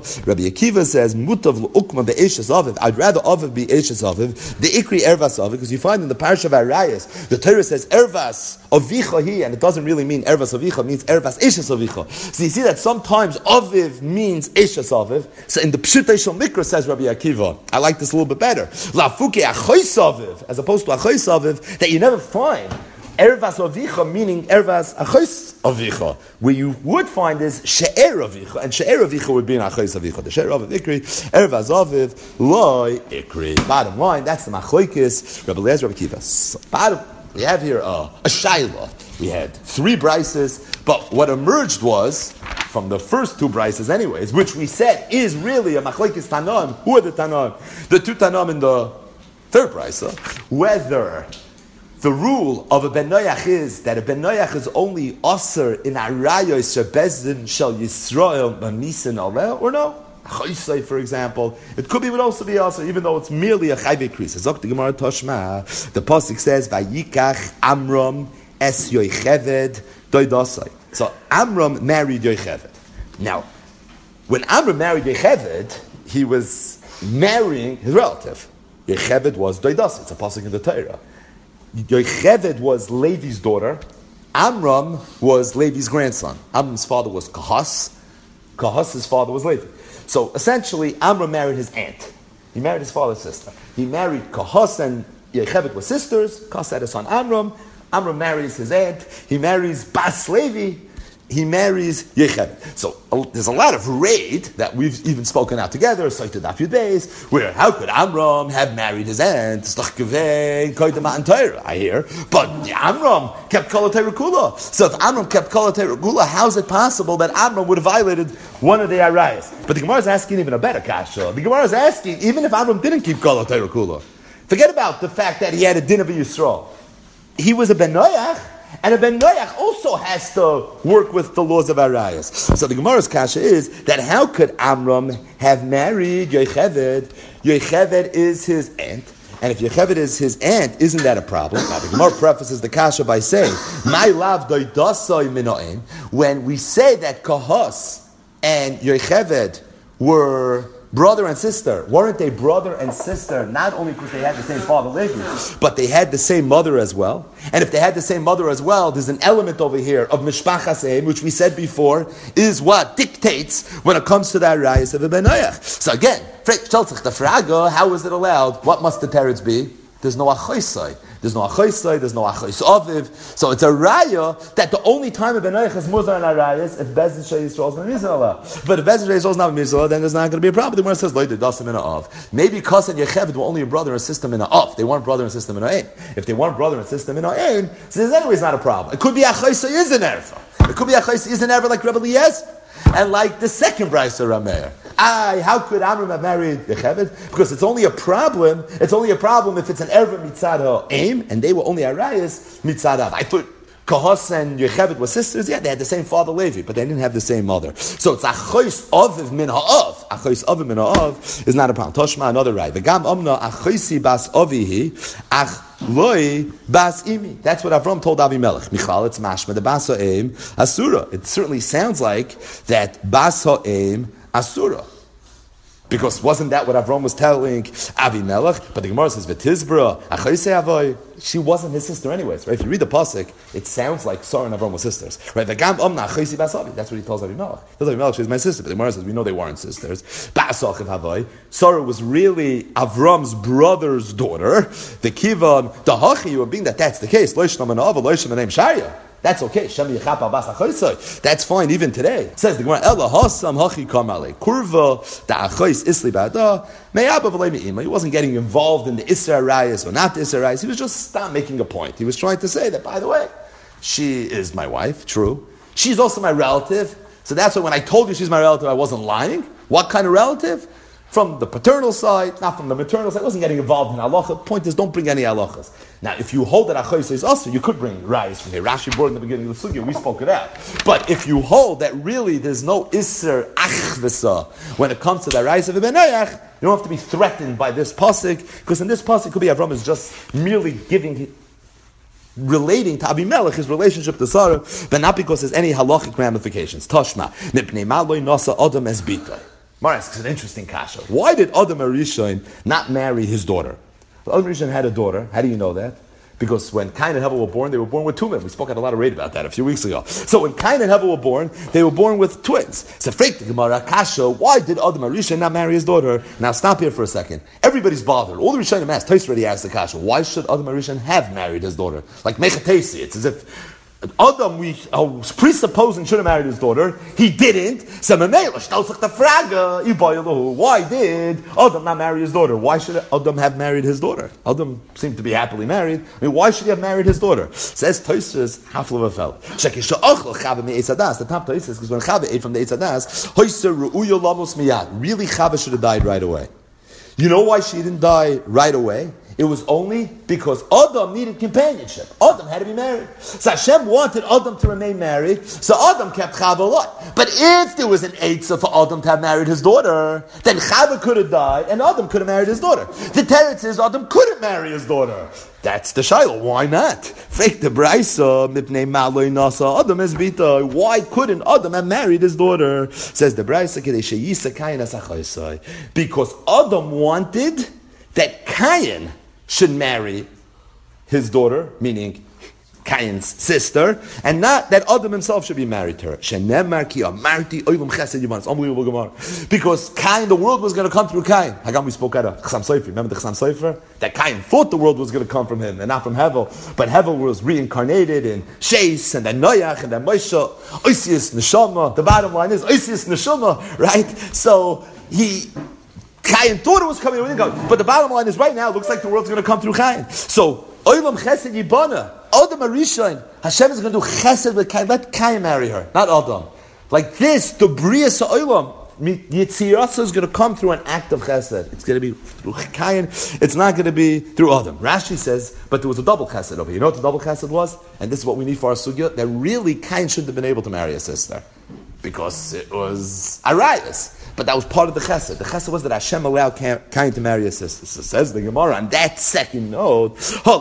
Akiva says, Mutav l'ukma be'eshes Aviv. I'd rather Aviv be Eshes Aviv, the Ikri Ervas Aviv, because you find in the Parsha of Arayas, the Torah says Ervas Avicha hi, and it doesn't really mean Ervas Avicha, it means Ervas Eshes Avicha. So you see that sometimes Aviv means Eshes Aviv. So in the Pshutei Shel Mikra says Rabbi Akiva, I like this a little bit better. Lafuke Achois Aviv, as opposed to Achois Aviv, that you never find Ervas Avicha meaning Ervas Achois Avicha. Where you would find is She'er Avicha, and She'er Avicha would be an Achois Avicha. The She'er Aviv Ikri, Ervas Aviv, Loi Ikri. Bottom line, that's the Machlokes, Rabbi Eliezer, Rabbi Akiva. We have here a Shaila. We had 3 brises, but what emerged was, from the first 2 brises anyways, which we said is really a Machlokes Tanaim. Who are the Tanaim? The 2 Tanaim in the 3rd brisa, whether the rule of a Ben Noach is that a Ben Noach is only Aser in Arayos Shebezdin Shel Yisrael Mamisin Aleh, or no? Chaysai, for example, it could be, would also be Aser, even though it's merely a Chayve Kris. Zok the Gemara Toshma, the pasuk says, Vayikach Amram es Yocheved Doidasai. So Amram married Yocheved. Now, when Amram married Yocheved, he was marrying his relative. Yocheved was Doidasai. It's a pasuk in the Torah. Yocheved was Levi's daughter. Amram was Levi's grandson. Amram's father was Kahas. Kahas's father was Levi. So essentially, Amram married his aunt. He married his father's sister. He married Kahas and Yocheved were sisters. Kahas had a son Amram. Amram marries his aunt. He marries Bas Levi. He marries Yocheved. So there's a lot of raid that we've even spoken out together, cited a few days, where how could Amram have married his aunt? I hear. But Amram kept Kol HaTorah Kula. So if Amram kept Kol HaTorah Kula, how is it possible that Amram would have violated one of the Arayas? But the Gemara is asking even a better kasha. The Gemara is asking, even if Amram didn't keep Kol HaTorah Kula, Forget about the fact that he had a din of a Yisrael. He was a Ben Noach, and a Ben Noach also has to work with the laws of Arayas. So the Gemara's kasha is that how could Amram have married Yocheved? Yocheved is his aunt, and if Yocheved is his aunt, isn't that a problem? Now the Gemara prefaces the kasha by saying, "My love doidasoi minoin." When we say that Kahos and Yocheved were brother and sister, weren't they brother and sister not only because they had the same father Levi, but they had the same mother as well? And if they had the same mother as well, there's an element over here of Mishpachas Eim, which we said before, is what dictates when it comes to the Arayas of a Ben Noach. So again, the Fraga, how is it allowed? What must the teretz be? There's no achoisai. There's no achoisai, there's no achois aviv. So it's a raya that the only time a Ben Noach is muzar and arayas if Bezdin Shei Yisrael is not mizrala. But if Bezdin Shei Yisrael is not mizrala, then there's not going to be a problem. The Gemara says, "Loy dasim in a av." Maybe Kas and Yocheved were only a brother and sister in a av. They weren't brother and sister in a ein. If they weren't brother and sister in a ein, so there's anyways not a problem. It could be achoisai is an erfa. It could be achoisai is an erfa like Rebbe Eliezer. And like the second Brisa Rameir, how could Amram have married Yocheved? Because it's only a problem. It's only a problem if it's an erva mitzad ha'aim, and they were only arayas mitzad av. I thought Kahos and Yocheved were sisters. Yeah, they had the same father Levi, but they didn't have the same mother. So it's achois aviv min ha'av. Achois aviv min ha'av is not a problem. Toshma another right. V'gam omna achoisi bas avihi ach Loi bas imi. That's what Avram told Avimelech. Michal, it's mashma the bas ha'aim asura. It certainly sounds like that bas ha'aim asura. Because wasn't that what Avram was telling Avimelech? But the Gemara says, V'tizbra, achaysei avoy. She wasn't his sister anyways, right? If you read the pasuk, it sounds like Sarah and Avram were sisters, right? V'gam omna achaysei bas avi. That's what he tells Avimelech. He tells Avimelech, she's my sister. But the Gemara says, we know they weren't sisters. Bas achiv avoy. Sarah was really Avram's brother's daughter. The kivan, the hachi, being that that's the case, loishlam and ava, loishlam and name Sharia. That's okay. That's fine even today. It says the Gemara, Ella hasam hachi kamale kurva da achos isli ba'ada me'aba v'lei me'ima. He wasn't getting involved in the Isra Rayas or not the Isra Rayas. He was just making a point. He was trying to say that, by the way, she is my wife, true. She's also my relative. So that's why when I told you she's my relative, I wasn't lying. What kind of relative? From the paternal side, not from the maternal side. I wasn't getting involved in halacha. Point is, don't bring any halachas. Now, if you hold that achois is also, you could bring rayas from here. Rashi brought in the beginning of the sugya, we spoke it out. But if you hold that really there's no iser achvesa when it comes to the rayas of a Ben Noach, you don't have to be threatened by this pasuk, because in this pasuk, could be Avram is just merely relating to Abimelech, his relationship to Sarah, but not because there's any halachic ramifications. Tashma, mipnei maloi nasa adam es bitay. Maris, it's an interesting kasha. Why did Adam HaRishon not marry his daughter? Well, Adam HaRishon had a daughter. How do you know that? Because when Cain and Hevel were born, they were born with two men. We spoke at a lot of rate about that a few weeks ago. So when Cain and Hevel were born, they were born with twins. So freak the Gemara kasha, why did Adam HaRishon not marry his daughter? Now stop here for a second. Everybody's bothered. All the Rishonim asked, Tais already asked the kasha, why should Adam HaRishon have married his daughter? Like Mechatesi, it's as if Adam, we was presupposing should have married his daughter. He didn't. Why did Adam not marry his daughter? Why should Adam have married his daughter? Adam seemed to be happily married. I mean, why should he have married his daughter? Says Tosfos, hafel of a fell. The top Tosfos, because when Chava ate from the Eitz Hadas, really Chava should have died right away. You know why she didn't die right away? It was only because Adam needed companionship. Adam had to be married. So Hashem wanted Adam to remain married, so Adam kept Chava alive. But if there was an eitzah for Adam to have married his daughter, then Chava could have died and Adam could have married his daughter. The teretz is Adam couldn't marry his daughter. That's the shayla. Why not? Fake the brisa mipnei maloi nasa Adam es bita. Why couldn't Adam have married his daughter? Says the brisa kedei sheyisa kayin as achaysai. Because Adam wanted that Cain should marry his daughter, meaning Cain's sister, and not that Adam himself should be married to her. It's unbelievable Gemara. Because Cain, the world was going to come through Cain. Hagam, we spoke out of Chasam Sofer. Remember the Chasam Sofer? That Cain thought the world was going to come from him and not from Hevel. But Hevel was reincarnated in Sheis, and then Noach, and then Moshe. Oisius Neshama. The bottom line is Oisius Neshama, right? So Cain thought it was coming, but the bottom line is right now, it looks like the world's going to come through Cain. So, Olam Chesed Yibana, Adam HaRishon, Hashem is going to do Chesed with Cain. Let Cain marry her, not Adam. Like this, the Bria Sa'olam, Yitzirasa is going to come through an act of chesed. It's going to be through Kayin. It's not going to be through Adam. Rashi says, but there was a double chesed over here. You know what the double chesed was? And this is what we need for our sugya, that really Kayin shouldn't have been able to marry a sister. Because it was Arayas. But that was part of the chesed. The chesed was that Hashem allowed Cain to marry a sister. So says the Gemara on that second note,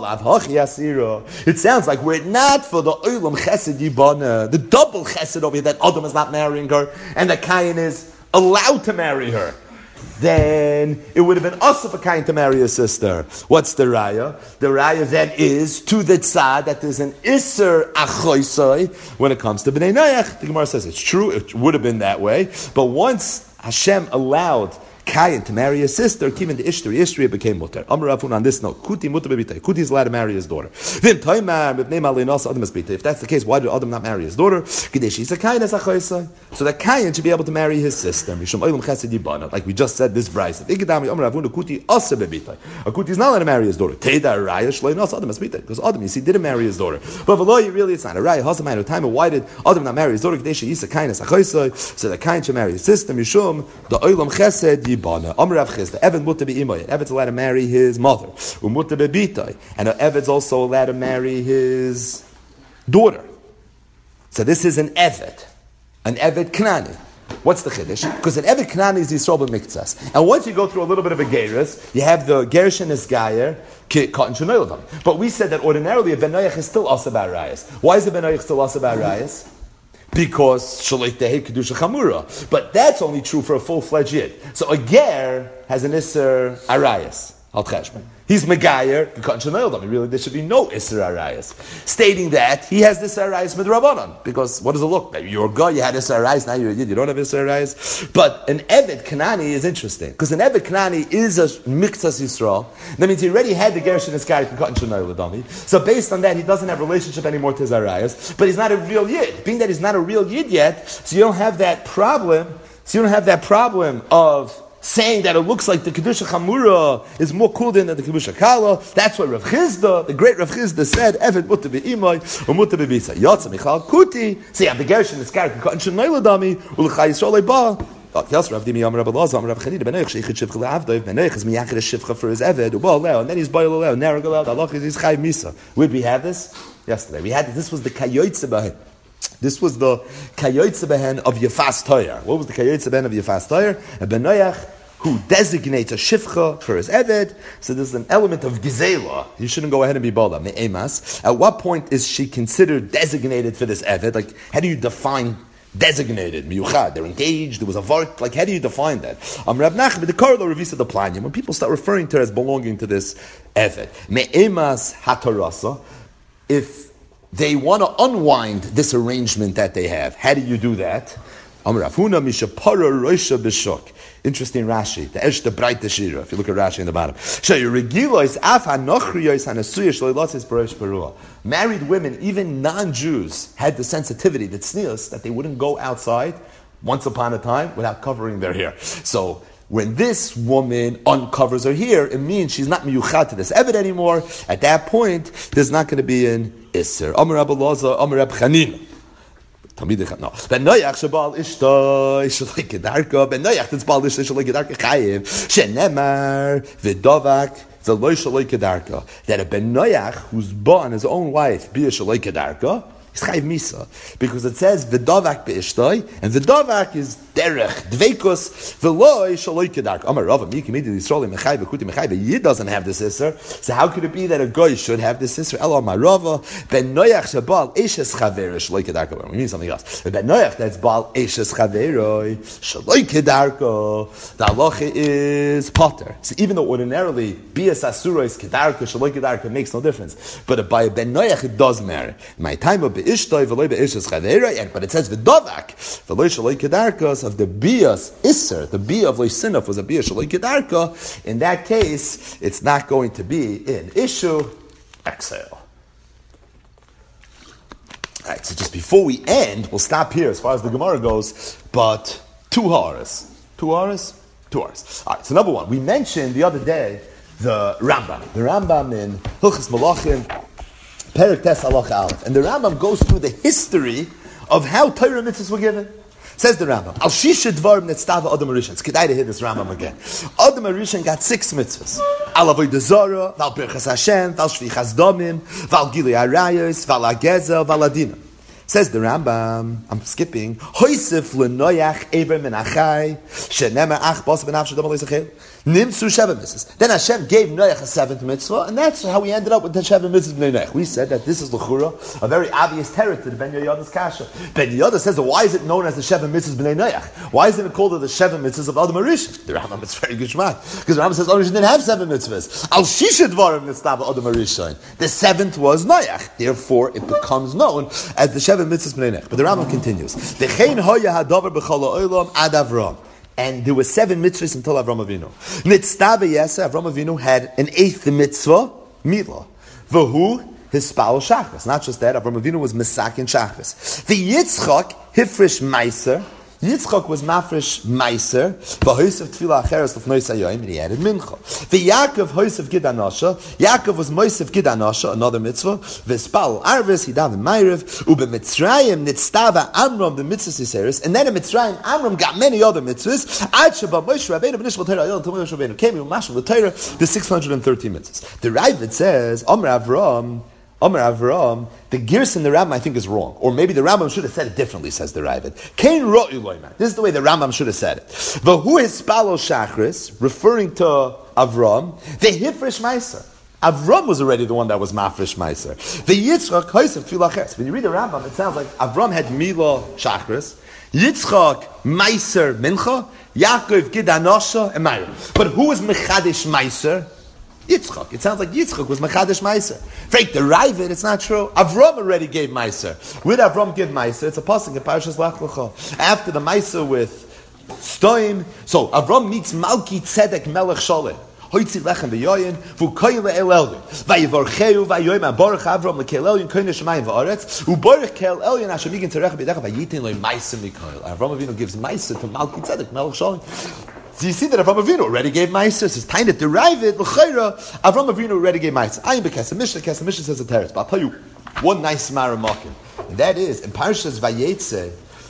it sounds like were it not for the Olam chesed yibana, the double chesed over here, that Adam is not marrying her, and that Cain is allowed to marry her, then it would have been also for Cain to marry a sister. What's the raya? The raya then is to the tzad that there's an iser achoisai when it comes to bnei Noach. The Gemara says it's true, it would have been that way, but once Hashem allowed Cain to marry his sister, came into Ishtri became mutter. Amar Rafun on this note, Kuti mutter bebitay. Kuti is allowed to marry his daughter. Then Taimar b'nei Malinos Adam b'bitay. If that's the case, why did Adam not marry his daughter? Kadesh is Cain as achoisai, so that Cain should be able to marry his sister. Mishum olam chesed yibana, like we just said this brayso. Ikidami Amar Rafun Kuti also bebitay. A Kuti is not allowed to marry his daughter. Teda Raya shleinos Adam b'bitay, because Adam, you see, didn't marry his daughter. But v'lo, really, it's not a Raya. Hasamayim of time. Why did Adam not marry his daughter? Kadesh is Cain as achoisai, so that Cain should marry his sister. Mishum the olam chesed yibana. Amar Rav Chisda, Eved mutter be'imoy. Eved's allowed to marry his mother. Umutter be'bitay. And Eved's also allowed to marry his daughter. So this is an Eved Knani. What's the chiddush? Because an Eved Knani is Yisrael b'miktzas. And once you go through a little bit of a gerus, you have the Gersh and his Gayer, cotton shenoyladam. But we said that ordinarily a Ben Noach is still asa b'arayas. Why is the Ben Noach still asa b'arayas? Because Shalik Tehe Kedusha Chamura. But that's only true for a full-fledged Yid. So a Ger has an Isser Arayas. Al Cheshbon. He's Megayer. Really, there should be no Isser Arayas. Stating that he has this Arayas Midrabanan. Because what does it look like? You're a guy, you had Isser Arayas, now you're a Yid, you don't have Isser Arayas. But an Eved Kanani is interesting. Because an Eved Kanani is a Miktas Yisrael. That means he already had the Gersh in his guy to cut and Shanoy. So based on that, he doesn't have relationship anymore to his Arayas. But he's not a real Yid. Being that he's not a real Yid yet, so you don't have that problem. Of saying that it looks like the Kedusha Chamura is more cool than the Kedusha Kala. That's what Rav Chisda, the great Rav Chisda, said, Eved mutter be'imay, or mutter be'bisa. Yotza Michal Kuti. See, the Gersh in this character, Katan Shenoy Ladami, Ulechai Yisrael Ba. Yes, Rav Dimi Amar Rabbi Lazar, Amar Rav Chanina, Ben Noach Sheichid Shivcha LeAvdov, Ben Noach is miyachid a Shivcha for his Eved, Ubal Leo, and then he's Boil Leo, Nerag Leo, Allah is Chai Misa. Where did we have this? Yesterday. We had this was the Kayotze Bahen. This was the Kayotze Bahen of Yefas Toyer. What was the Kayotze Bahen of Yefas Toyer? A Ben Noach who designates a shifcha for his eved. So there's an element of gizela. You shouldn't go ahead and be bala. Me'emas. At what point is she considered designated for this eved? Like, how do you define designated? Miyuchad. They're engaged. There was a vart. Like, how do you define that? Rav Nachman, the Karlo Revisa the Planya. When people start referring to her as belonging to this eved, me'emas hatarasa. If they want to unwind this arrangement that they have, how do you do that? Amrafuna mishapara roisha b'shok. Interesting Rashi. The Esh the Bright Shira. If you look at Rashi in the bottom, married women, even non-Jews, had the sensitivity, the tznius, that they wouldn't go outside once upon a time without covering their hair. So when this woman uncovers her hair, it means she's not miyuchad to this eved anymore. At that point, there's not going to be an isser. Amar Rabbi Loza, Amar Rabbi Chanina. No. Ben Noach shebal ishto shalei kedarka. Ben Noach that's bal ishto shalei kedarka chayiv. Shenemar v'dovak v'loy shalei kedarka. That a Ben Noach who's born his own wife be a shalei kedarka, he's chayiv misa, because it says v'dovak be'ishtoi, and v'dovak is derech dveikus v'loy shaloi kedarka. Amar Rava mi kimidi Yisrael mechai v'kuti mechai. But Yid doesn't have this isser. So how could it be that a goy should have this isser? Elo Amar Rava Ben Noach shebal eshes chaver shaloi kedarka. We mean something else. Ben Noach that's bal eshes chaveroi shaloi kedarka. The halacha is potter. So even though ordinarily bias asura is kedarka shaloi kedarka makes no difference, but by a Ben Noach it does matter. My time of be'ishtoi v'loy be'eshes chaveroi, but it says v'dovak v'loy shaloi kedarka. Of the bias isser, the bia of loisinaf was a bia shaloi kedarka. In that case, it's not going to be an issue. Exhale. All right. So just before we end, we'll stop here as far as the Gemara goes. But 2 hours. All right. So number 1, we mentioned the other day the Rambam. The Rambam in Hilchos Malachim, Perek Tes Halacha Aleph, and the Rambam goes through the history of how Torah mitzvahs were given. Says the Rambam, Al Shisha Dvarim Netztava Adam Arishan. It's kedai to hear this Rambam again. Adam Arishan got 6 mitzvahs. Al Avodah Zarah, Val Birchas Hashem, Val Shvichas Domim, Val Gilui Arayos, Val Ageza, Val Adina. Says the Rambam, I'm skipping, Hoisef L'noyach Ever Menachai, Shenemer Ach Bos Ben Avshadam Alisachel. Nimtzu Sheva mitzvahs. Then Hashem gave Noach a 7th mitzvah, and that's how we ended up with the Sheva mitzvahs b'nei Noach. We said that this is l'chura, a very obvious terror to the Ben Yehoyada's kasha. Ben Yehoyada says, why is it known as the Sheva mitzvahs b'nei Noach? Why isn't it called the Sheva mitzvahs of Adam Arishan? The Rambam, it's very good shmat, because the Rambam says Adam Arishan didn't have 7 mitzvahs. Al Shisha Dvarim Nitztava Adam Arishan. The 7th was Noach. Therefore, it becomes known as the Sheva mitzvahs b'nei Noach. But the Rambam continues. V'chein hoya hadavar b'chol ha'olam ad Avram. And there were 7 mitzvahs until Avram Avinu. Nitztava Yesa, Avram Avinu had an 8th mitzvah, Milah. V'hu, his spal Shachris. Not just that, Avram Avinu was Mesakin Shachris. The Yitzchak, Hifrish Meiser. Yitzchak was Mafresh Meiser. V'hoisav Tfilah Acheres L'fnoi Sayoim, and he added Mincha. The Yaakov Hoisav Gid Anasha. Yaakov was Moisav Gid Anasha, another mitzvah. V'spal Arvis, Hidav and Meirev. Ube Mitzrayim, Nitztava Amram, the mitzvahs Yiseris. And then in Mitzrayim, Amram got many other mitzvahs. Ad Sheba Moshe Rabbeinu, B'nishmal Torah, Ayon, Tomei Moshe Rabbeinu, came in Mashal, the Torah, the 613 mitzvahs. The Ravid says, Omer Avram, the Girs in the Rambam I think is wrong. Or maybe the Rambam should have said it differently, says the Ravid. Kain ro'yu loyman. This is the way the Rambam should have said it. V'hu hispalo shachris, referring to Avram, the hifresh meiser. Avram was already the one that was mafresh meiser. The Yitzchak hoisav tefillah ches. When you read the Rambam, it sounds like Avram had Milah shachris, Yitzchak meiser mincha, Yaakov gid anosha and Meir. But who was mechadish meiser? Yitzchak. It sounds like Yitzchak was Machadish Meiser. Fake the Ravid, it's not true. Avram already gave Meiser. With Avram give Meiser, it's a pasuk in Parashas Lech Lecha. After the Meiser with Stoim, so Avram meets Malki Tzedek Melech Sholem. Hoitzi lechem v'yoyin, v'ukoyin le'el elyon. Vayivorcheu v'yoyim aborach Avram le'kel elyon, koyin l'shemayim v'aretz, u'borach kel elyon asher migin terecha b'decha v'yitin lo'im Meiser mikoil. Avram Avinu gives Meiser to Malki Tzedek Melech Sholem. So you see that Avram Avinu already gave Meiser. It's time to derive it. L'chayra, Avram Avinu already gave Meiser. I am b'kesem Mishnah. Kesem Mishnah says a teretz. But I'll tell you one nice maramakim. And that is, in Parashas Vayetze,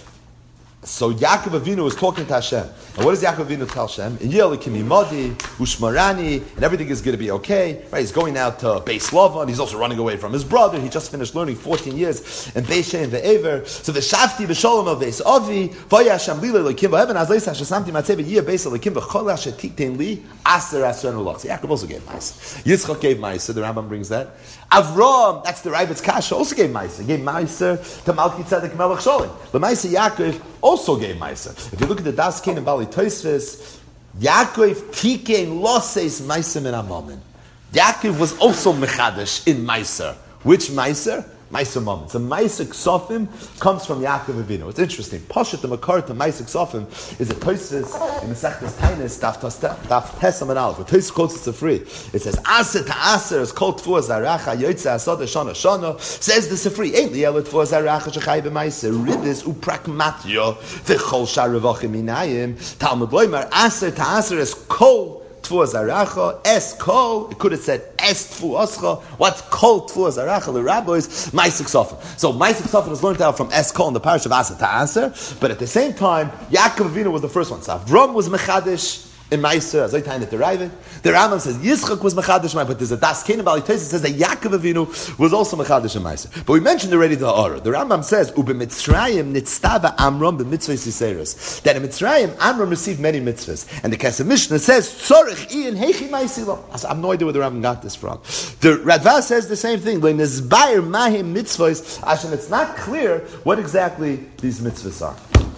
so Yaakov Avinu is talking to Hashem. And what does Yaakov Avinu tell Hashem? In Yeh Elokim Imodi, Ushmarani, and everything is going to be okay. Right? He's going out to Beis Lavan. He's also running away from his brother. He just finished learning 14 years in Beis Shem Ve'ever. So V'shavti V'sholom El Beis Avi, V'ya Hashem Li Elokim V'heaven Azleis Hashem Matzeh V'yeh Beis Elokim V'chol Hashem Tiktein Li Aser Aser Nulach. So Yaakov also gave Meiser. Yitzchak gave Meiser. The Rambam brings that. Avram, that's the Ravid's Kasha, also gave Meiser. He gave Meiser to Malki Tzedek Melech Sholem. But Meiser Yaakov also gave Meiser. If you look at the Das Kain and Bali Tosfos, Yaakov Tikein Loses Meiser Min Amamin. Yaakov was also Mechadash in Meiser. Which Meiser? Meiser Mammon. So Meiser Ksofim comes from Yaakov Avinu. It's interesting. Pashat the Makar to Meiser Ksofim is a Tosfos in the Masechtas Tainis Daf Tesam and Aleph. Tosfos quotes it free. It says Aser to Aser is called Tfua Zaracha Yotze Asad Shana Shana. Says the Sifri Ein Liel Tfua Zaracha Shechai b'Meiser Ribis Uprakmatyo V'chol Sharavachim Minayim Talmud Loimer Aser to Aser is called Tfua Zaracha, Es Kol, it could have said Es Tfu Oscha. What's Kol Tfua Zaracha? The rabbis, Ma'aseh Ksofim. So Ma'aseh Ksofim is learned out from Es Kol in the parish of Aser to Aser, but at the same time, Yaakov Avinu was the first one. So Avram was Mechadish in Meiser, as I time to derive it. The Rambam says Yitzchak was Mechadish, but there's a Das Kain Bali Tosfos says that Yaakov Avinu was also Mechadish in Meiser. But we mentioned already the Ha'ara. The Rambam says Ube Mitzrayim Nitztava Amram b'mitzvahs Yiseros. That in Mitzrayim Amram received many mitzvahs, and the Kesef Mishnah says Tzorich Ian Heichi Meisilo. I have no idea where the Rambam got this from. The Radva says the same thing. When Nizbayer Mahim mitzvahs, it's not clear what exactly these mitzvahs are.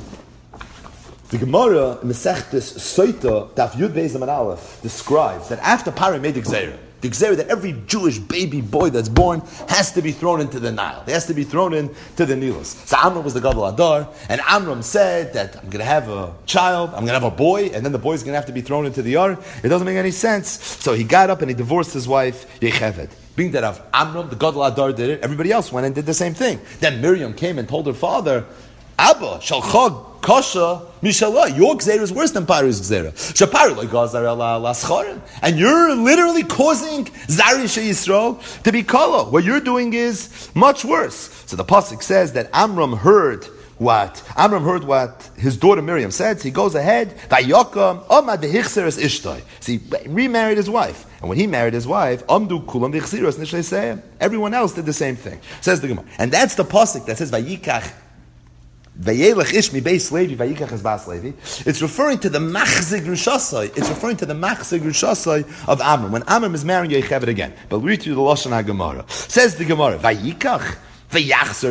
The Gemara in Masechtas Soita Daf Yud Beis Amud Aleph describes that after Paro made the Gzeira that every Jewish baby boy that's born has to be thrown into the Nile. He has to be thrown into the Nilus. So Amram was the Gadol Adar, and Amram said that I'm going to have a child, I'm going to have a boy, and then the boy's going to have to be thrown into the Yar. It doesn't make any sense. So he got up and he divorced his wife, Yecheved. Being that of Amram, the Gadol Adar did it, everybody else went and did the same thing. Then Miriam came and told her father, Abba, Shalchog, Kasha, Mishalah, your Gzeira is worse than Paro's Gzeira. Shaparo like Gazar Lascharim. And you're literally causing Zarish Yisro to be Kala. What you're doing is much worse. So the Pasuk says that Amram heard what Amram heard what his daughter Miriam said, so he goes ahead, Vayokam, Omad v'hichseres ishtai. So he remarried his wife. And when he married his wife, Amdu kulam v'hichseres nishlei seim. Everyone else did the same thing. Says the Gemara. And that's the pasuk that says, Vayikach, Vayelech ish mi beis Levi, Vayikach es bas Levi. It's referring to the machzig rushasai. It's referring to the machzig rushasai of Amram. When Amram is marrying Yocheved again. But we read through the Lashon HaGemara. Says the Gemara, Vayikach, being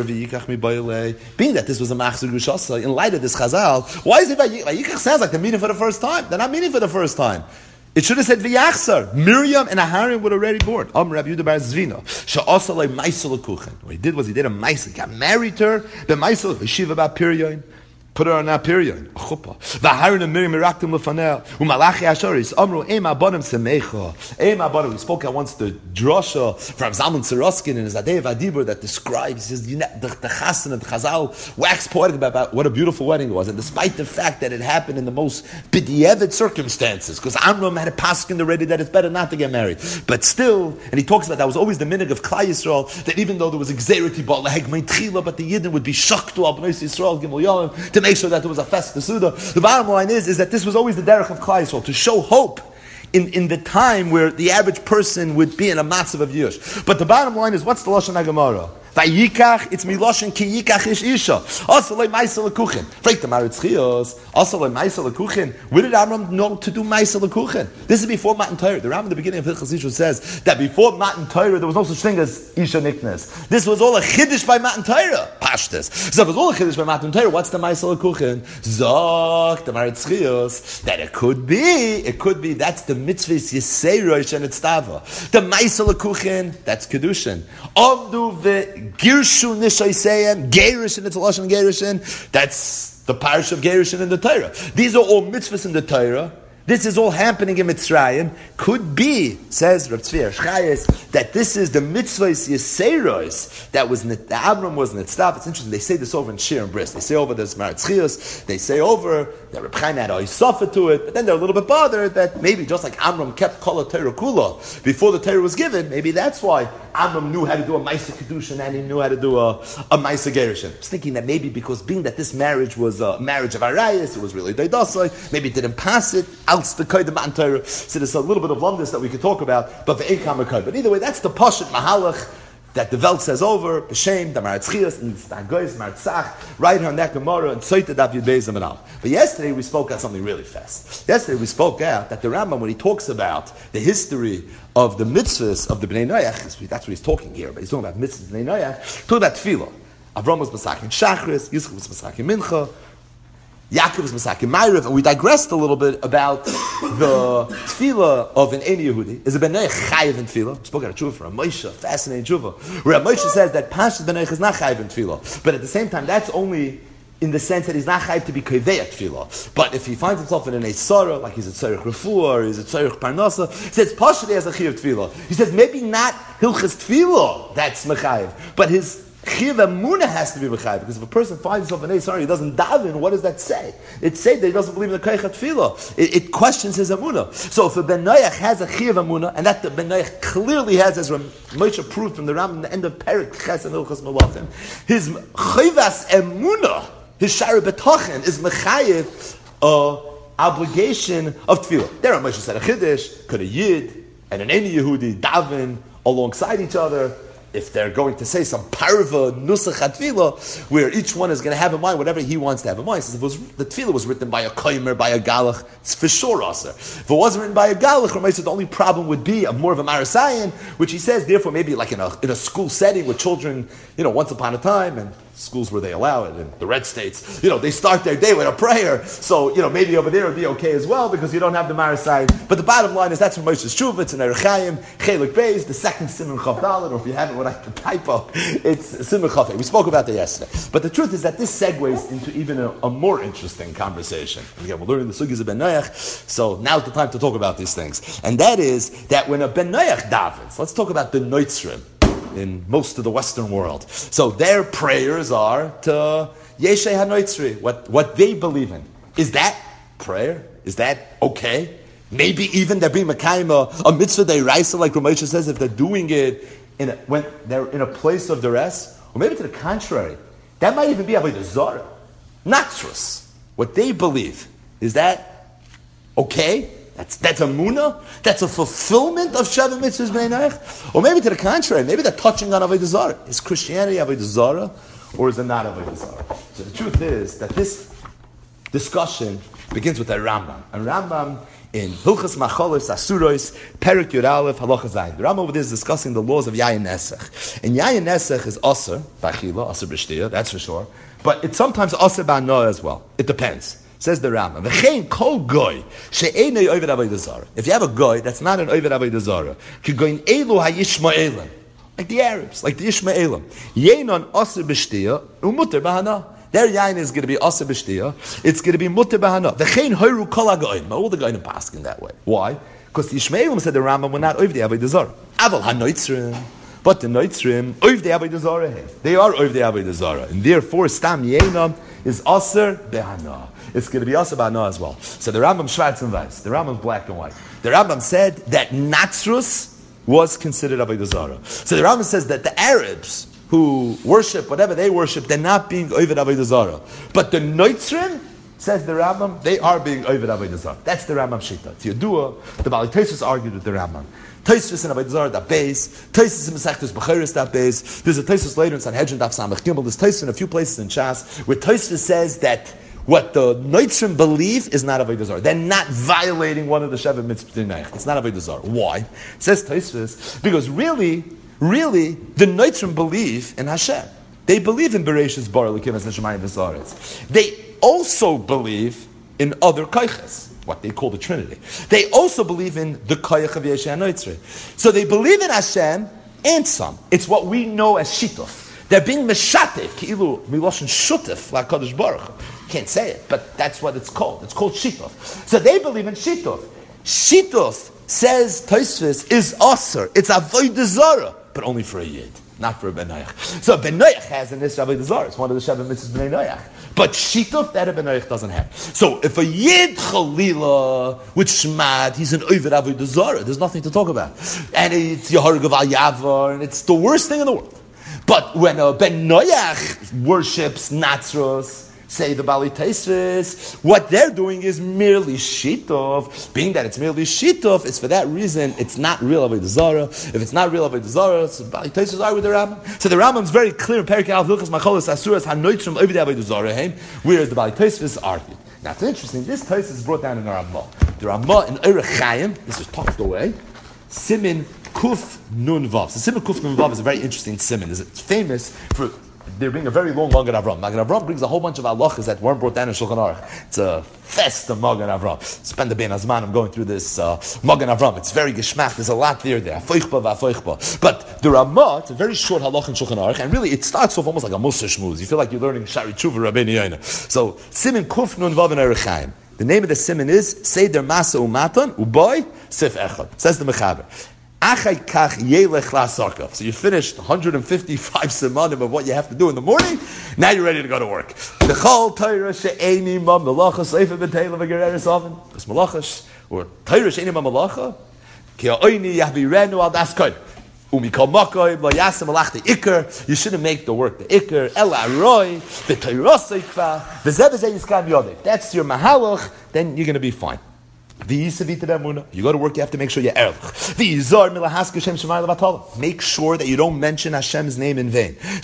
that this was a machzor gushasa, in light of this chazal, why is it Vayikach sounds like they're meeting for the first time? They're not meeting for the first time. It should have said V'yachsar. Miriam and Aharon were already born. Rabbi Yehuda bar Zvina. She'asa le ma'aseh l'kuchen. What he did was he did a ma'aseh. Got married to her. The ma'aseh yeshiva about Piryon. Put her on that period. V'Aharon and Miriam miraktim lefanel. U'malachi Ashoris. Amru eim abonim semecha. Eim abonim. We spoke at once the drasha from Zalman Siroskin in his Adei Vadibur that describes the Chassan and Chazal wax poetic about what a beautiful wedding it was. And despite the fact that it happened in the most b'diavad circumstances, because Amram had a paskin already that it's better not to get married. But still, and he talks about that was always the minhag of Klal Yisrael, that even though there was exerity, but the Yidden would be shaktu al b'nei Yisrael gimel yom to make sure that there was a festa suda. The bottom line is that this was always the derech of Klal Yisrael, to show hope in the time where the average person would be in a matzav of yush. But the bottom line is, what's the Lashon HaGemara? Vayikach, it's miloshin ki yikach ish isha. Also like ma'aseh l'kuchen. Freit the Maritz Chios. Also like ma'aseh l'kuchen. Where did Amram know to do ma'aseh l'kuchen? This is before Matan Torah. The Ram in the beginning of Hilchos Yisro says that before Matan Torah there was no such thing as isha niknes. This was all a chiddush by Matan Torah. Pashtus. So if it was all a chiddush by Matan Torah, what's the ma'aseh l'kuchen? Zok the Maritz Chios that it could be that's the mitzvahs yiseirosh and it's tava. The ma'aseh l'kuchen, that's kedushin. Avdu ve Girshu Nishaysayim, Gerishin, it's a Lashon Gerishin. That's the parish of Gerishin in the Torah. These are all mitzvahs in the Torah. This is all happening in Mitzrayim. Could be, says Rav Tzvi Shchayes, that this is the mitzvahs Yiseiros that was the Abram was Nitztav. It's interesting. They say this over in Shir and Bris. They say over there's Maritz Chios. They say over that Reb Chaim had Oisafa to it. But then they're a little bit bothered that maybe just like Amram kept Kol Torah Kula before the Torah was given, maybe that's why Amram knew how to do a Maisa Kedushin and he knew how to do a Maisa Gerishin. I was thinking that maybe because being that this marriage was a marriage of Arayas, it was really Daidasai, maybe it didn't pass it. So there's a little bit of lumdus that we could talk about, but but either way, that's the Pashat Mahalach that the Welt says over, B'Shem, the Maritz Chios, and the Stagoyz, Maritzach, right here on that Gemara, and Soita Dav Yud Beis and Al. But yesterday we spoke out something really fast. Yesterday we spoke out that the Rambam, when he talks about the history of the mitzvahs of the Bnei Noach, that's what he's talking here, but he's talking about mitzvahs of Bnei Noach, talking about Tefillah. Avram was Masakin Shachris, Yisroel was Masakin Mincha, Yaakov was Masakin Ma'ariv, and we digressed a little bit about the tefillah of an Ein Yehudi. Is a Ben Noach chayiv in tefillah? We spoke about a tshuva from Moshe, fascinating tshuva, where Moshe says that Pashas Ben Noach is not chayiv in tefillah, but at the same time, that's only in the sense that he's not chayiv to be kaveh at tefillah. But if he finds himself in an Eisara, like he's a tzarich refuah, or he's a tzarich parnasa, he says Pashas has a chayiv tefillah. He says maybe not hilchas tefillah that's mechayiv, but his Chiv Emunah has to be mechayiv, because if a person finds himself in Eisar, he doesn't daven, what does that say? It says that he doesn't believe in the Koyach Tefillah. It questions his Emunah. So if a Ben Noach has a Chiv Emunah, and that the Ben Noach clearly has, as Moshe proved from the Ram in the end of Perik Ches and Hilchos Malachim, his Chivas Emunah, his Shara B'tochen, is mechayiv obligation of Tefillah. There Moshe said a Chiddush, could a Yid and an Ein Yehudi daven alongside each other, if they're going to say some parva nusach tefillah, where each one is going to have in mind whatever he wants to have in mind. So if the tefillah was written by a koimer, by a galach, it's for sure aser. If it wasn't written by a galach, the only problem would be more of a marasayan, which he says, therefore, maybe like in a school setting with children, once upon a time, and schools where they allow it, in the red states, they start their day with a prayer, so, maybe over there it would be okay as well, because you don't have the Marasai. But the bottom line is, that's from Moshe's Tshuva, it's in Erech Chaim, Chelik Beis, the second Siman Chav Dalet, or if you have it without the typo, it's Siman Chav. We spoke about that yesterday. But the truth is that this segues into even a more interesting conversation. And again, we're learning the Sugis of Ben Noach, so now's the time to talk about these things. And that is, that when a Ben Noach davens, let's talk about the Noitzrim, in most of the Western world. So their prayers are to Yeshei HaNoitzri, what they believe in. Is that prayer? Is that okay? Maybe even they're being Mekayim a mitzvah deiraisa, like Ramosha says, if they're doing it when they're in a place of duress, or maybe to the contrary. That might even be Avodah Zarah. Natsrus, what they believe, is that okay? That's a munah? That's a fulfillment of Sheva Mitzvahs B'nai Noach? Or maybe to the contrary, maybe they're touching on Avodah Zarah. Is Christianity Avodah Zarah, or is it not Avodah Zarah? So the truth is that this discussion begins with a Rambam. A Rambam in Hilchas Macholos Asuros, Perek Yud Aleph, Halacha Zayin. The Rambam over there is discussing the laws of Yayin Nesach. And Yayin Nesach is Aser, B'achila, Aser B'shtiyah, that's for sure. But it's sometimes Aser B'anoah as well. It depends. Says the Rambam, V'chein kol goy she'enei oved avodah zarah. If you have a goy that's not an oved avodah zarah, kigoyin elu hayishmaelim, like the Arabs, like the Ishmaelim, yenon aser b'shtiyah umuter b'hana. Their yain is going to be aser b'shtiyah. It's going to be muter b'hana. V'chein hoyru kol hagoyim. All the goyim pass in that way. Why? Because the Ishmaelim, said the Rambam, were not oved avodah zarah. Aval hanoitzrim. But the noitzrim oved avodah zarah. They are oved avodah zarah, and therefore stam yenom is aser b'hana. It's going to be Aser B'Hana as well. So the Rambam Schwarz and Weiß, the Rambam black and white. The Rambam said that Natsrus was considered Avodah Zarah. So the Rambam says that the Arabs who worship whatever they worship, they're not being Oved Avodah Zarah. But the Noitzrim, says the Rambam, they are being Oved Avodah Zarah. That's the Rambam Shita. It's Yedua. The Bali Tosfos argued with the Rambam. Tosfos in Avodah Zarah that base. Tosfos in Masechtas Bechoros that base. There's a Tosfos later in Sanhedrin Daf Samach Gimel. There's Tosfos in a few places in Shas where Tosfos says that what the Noitzrim believe is not Avodah Zarah. They're not violating one of the Sheva Mitzvot. It's not Avodah Zarah. Why? It says Tosfos, because really, the Noitzrim believe in Hashem. They believe in Bereshis Bara Elokim as Neshamayim V'Zaretz. They also believe in other koiches, what they call the Trinity. They also believe in the koich of Yeshua Noitzrim. So they believe in Hashem and some. It's what we know as Shituf. They're being meshatev, ki'ilu miloshin shutef, like Kadosh Baruch Hu. Can't say it, but that's what it's called. It's called shituf. So they believe in shituf. Shituf, says Tosfos, is aser. It's avodah zarah, but only for a yid, not for a ben noach. So ben noach has in this avodah zarah. It's one of the Sheva Mitzvahs b'nei noach. But shituf, that a ben noach doesn't have. So if a yid chalila with shmad, he's an oved avodah zarah. There's nothing to talk about, and it's yahar gaval yavar, and it's the worst thing in the world. But when a ben noach worships Natsros, say the Bali Tosfos, what they're doing is merely shitov. Being that it's merely shitov, it's for that reason it's not real Avodah Zarah. If it's not real Avodah Zarah, so Bali Tosfos are with the Rambam. So the Rambam's very clear in Perek Aleph Hilchos Macholos Asuros Hanoitzrim Oved Avodah Zarah, whereas the Bali Tosfos argued. Now it's interesting. This Tosfos is brought down in the Ramah. The Ramah in Orach Chaim, this is tucked away. Simin Kuf Nun Vav. So Simin Kuf Nun Vav is a very interesting simin. It's famous for there being a very long Magen Avram. Magen Avram brings a whole bunch of halachas that weren't brought down in Shulchan Aruch. It's a fest of Magen Avram. Spend the bein azman. I'm going through this Magen Avram. It's very geschmack. There's a lot there. Afoichba v'afoichba. But the Ramah, it's a very short halach in Shulchan Aruch, and really it starts off almost like a Mussar Shmuz. You feel like you're learning Shari Tshuva Rabbeinu Yoina. So Simin Kuf Nun Vav in Orach Chaim. The name of the simin is Seder Masa Umatan Uboy Sif Echad. Says the Mechaber. So you finished 155 simanim of what you have to do in the morning. Now you're ready to go to work. This malachas or Torah she'eni ma malacha ki ha'oini yahvirenu al das koin. Umikol makoy lo yasem alach the ikar. You shouldn't make the work the ikar. Ela roy the Torah seikva the zevazei yiskan yodei. That's your mahalach. Then you're going to be fine. You go to work, you have to make sure you're erlich. Make sure that you don't mention Hashem's name in vain. You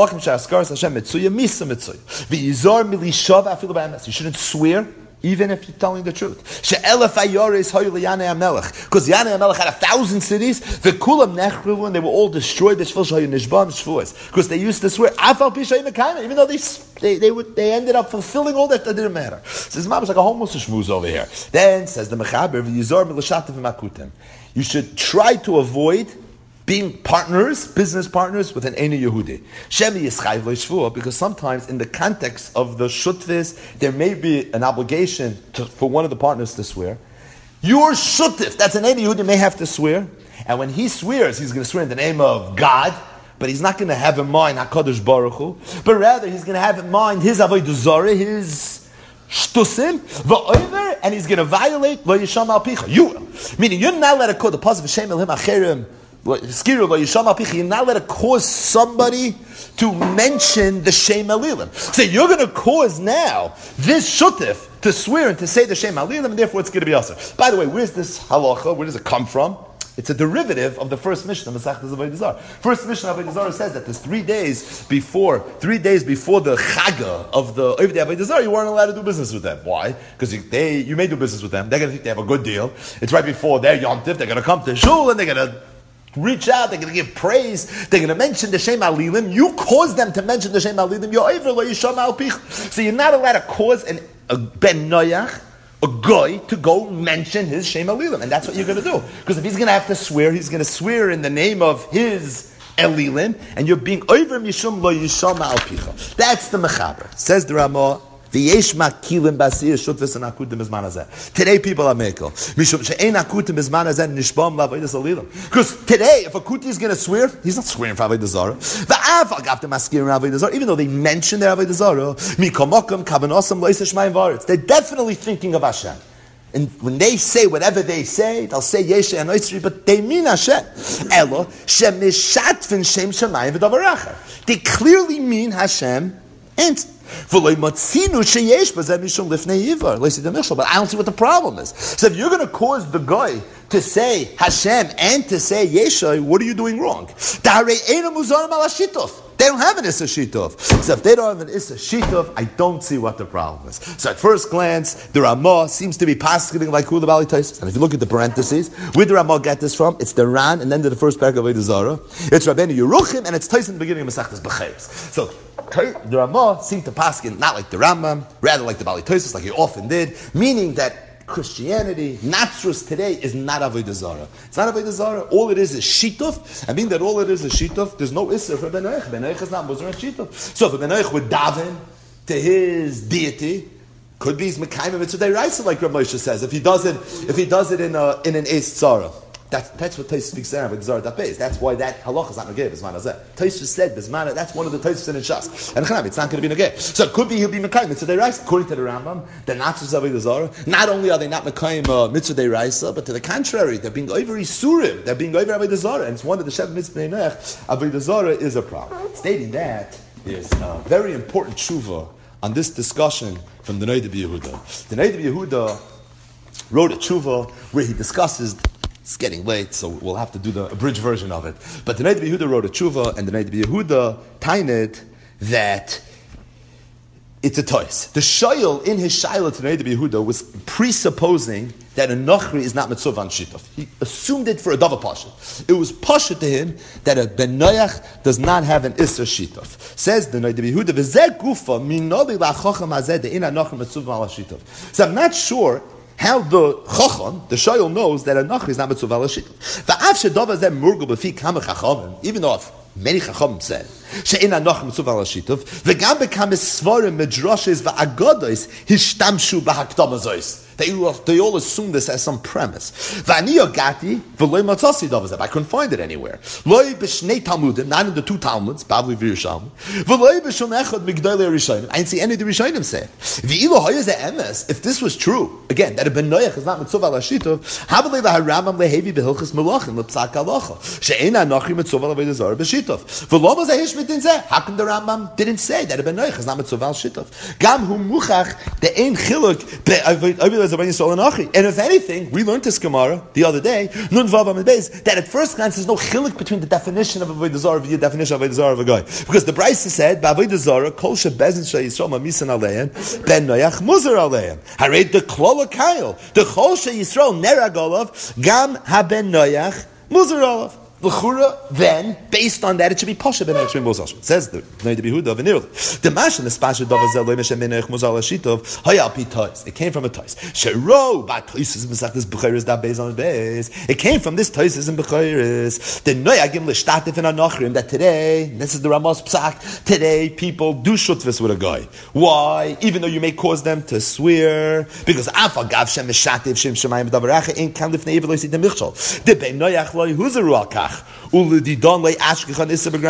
shouldn't swear, even if you're telling the truth. Because Yanei HaMelech had 1,000 cities, and they were all destroyed because they used to swear, even though they ended up fulfilling all that didn't matter. So this is like a homeless shmooze over here. Then says the Mechaber, you should try to avoid being partners, business partners with an Eini Yehudi. Shemi Yischayv Leishvua, because sometimes in the context of the Shutvis, there may be an obligation for one of the partners to swear. Your Shutif, that's an Eini Yehudi, may have to swear. And when he swears, he's going to swear in the name of God, but he's not going to have in mind HaKadosh Baruch Hu, but rather he's going to have in mind his Avodah Zarah, his Shtusim, Va'over, and he's going to violate Lo Yisham Al Picha. You will. Meaning, you're not allowed to call the positive Shem Elohim Acherim You're not allowed to cause somebody to mention the Shem Alilim. So you're going to cause now this Shutif to swear and to say the Shem Alilim, and therefore it's going to be Asr. By the way, where's this halacha? Where does it come from? It's a derivative of the first Mishnah, Masechtas Avodah Zarah. First Mishnah of Avodah Zarah says that there's 3 days before the Chaga of the Avodah Zarah, you weren't allowed to do business with them. Why? Because you may do business with them. They're going to think they have a good deal. It's right before their Yom Tif. They're going to come to Shul and they're going to reach out. They're going to give praise. They're going to mention the Shem Alilim. You cause them to mention the Shem Alilim. You're over lo yisham al pich. So you're not allowed to cause a ben noyach, a guy, to go mention his Shem Alilim. And that's what you're going to do. Because if he's going to have to swear, he's going to swear in the name of his Elilim, and you're being over mishum lo yisham al picha. That's the mechaber. Says the Ramah, today people are mekel. Because today, if a kuti is going to swear, he's not swearing for Avodah Zarah. Even though they mention their Avodah Zarah, they're definitely thinking of Hashem. And when they say whatever they say, they'll say Yeshe and Oisri, but they mean Hashem. Elo, shemishatfin shem shamayim v'davaracha. They clearly mean Hashem and but I don't see what the problem is. So if you're going to cause the guy to say Hashem and to say Yesha, what are you doing wrong? They don't have an Issa Shitov. So if they don't have an Issa Shitov, I don't see what the problem is. So at first glance, the Ramah seems to be paskening like Hula Bali Taisis. And if you look at the parentheses, where the Ramah get this from? It's the Ran and then the first paragraph of Avodah Zarah. It's Rabbeinu Yeruchim and it's Taisis in the beginning of Masechtas Becheres. So the Ramah seemed to paskin not like the Rambam, rather like the Bali Taisis, like he often did, meaning that Christianity, Natsrus today is not Avodah Zarah. It's not Avodah Zarah. All it is Shituf. And being that all it is Shituf, there's no Isser for Ben Noach. Ben Noach is not Muzar and Shituf. So if Ben Noach would daven to his deity, could be his Mekayim Mitzvah Raisa, like Rav Moshe says. If he does it in an Eis Tzara. That's what Taisus speaks there with Zara Dapes. That's why that halacha is not negay. Bisman hazeh. Taisus said Bisman. That's one of the Taisus in Shas. And Chanam, it's not going to be negay. So it could be he'll be mekayim mitzvah deiraisa. According to the Rambam, the Natsus of Avodah Zarah. Not only are they not mekayim mitzvah deiraisa, but to the contrary, they're being over Isurim. They're being over Avodah Zarah, and it's one of the Shev mitzvah neinech. Avodah Zarah is a problem. Stating that, there's a very important tshuva on this discussion from the Noda B'Yehuda. The Noda B'Yehuda wrote a tshuva where he discusses. It's getting late, so we'll have to do the abridged version of it. But the Noda B'Yehuda wrote a tshuva, and the Noda B'Yehuda tained that it's a tois. The shayil in his shayla to Noda B'Yehuda was presupposing that a nochri is not mitzvah on shitov. He assumed it for a dava pasha. It was pasha to him that a ben noach does not have an isser shitov. Says the Noda B'Yehuda, v'zeh gufa minoli la'chocham hazeh de'ina nochri mitzvah al shitov. So I'm not sure how the chacham, the shayil, knows that a nachri is not mitzvah al shitov. Va'af shedava zeh murgu b'fi kama chachamim, even though many chachamim said she'in a-nachri mitzvah al shitov, v'gam bekam esvarim medrashes va'agodos hishtamshu b'hakdama zois. They all assume this as some premise. I couldn't find it anywhere. Not in the two Talmuds, Bavli v'Yerushalmi. I didn't see any of the Rishonim say it. If this was true, again, that a ben noach is not mitzvah al shitov, how come the Rambam didn't say that a ben noach is not mitzvah al shitov? Gam hu muchach the ein chiluk. And if anything, we learned this Gemara the other day, that at first glance there's no chiluk between the definition of Avodah Zarah and the definition of Avodah Zarah of a guy. Because the Brisa said, Avodah Zarah, kol shebezin sheyisrael mamisan aleim, ben noach muzar aleim. Hared the klola kail, the kol sheyisrael nerag olav, gam haben noach muzar olav. Then, based on that, it should be Pasha ben Echshim Mozal. It says the Noda B'Yehuda v'nirli. The Mash and the Spasha Dava Zeloi Meshem ben Ech Mozal Ashitov Hayal Pi Tois. It came from a Tois. Shero ba Toises Mesachtes B'Chayres da Beis on Beis. It came from this Toises in B'Chayres. The Noyagim l'shtatif in Anochrim that today, this is the Ramos Psak. Today, people do shutvis with a guy. Why? Even though you may cause them to swear, because Afa Gav Shem Meshatif Shem Shemayim Davaracha in Kan Lifnei Evelo Yisid Michshol. The Ben Noyach Loi Huzeru Al Kach. Like we just said.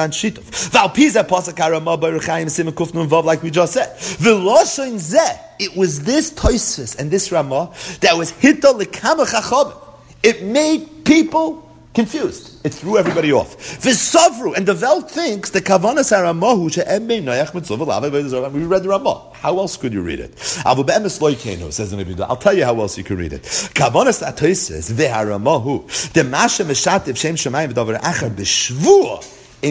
It was this Tosfos and this Ramah that was hita lekama chachamim. It made people confused. It threw everybody off. V'savru, and the Welt thinks the kavanas haramahu she'em bein noyach mitzvah v'lavei v'yizor. We read the Ramah. How else could you read it? Avu be'emes lo yikenu, says the Rebbe. I'll tell you how else you can read it. Kavanas atoises v'haramahu the masha meshativ shem shemayim v'davar achar b'shvua.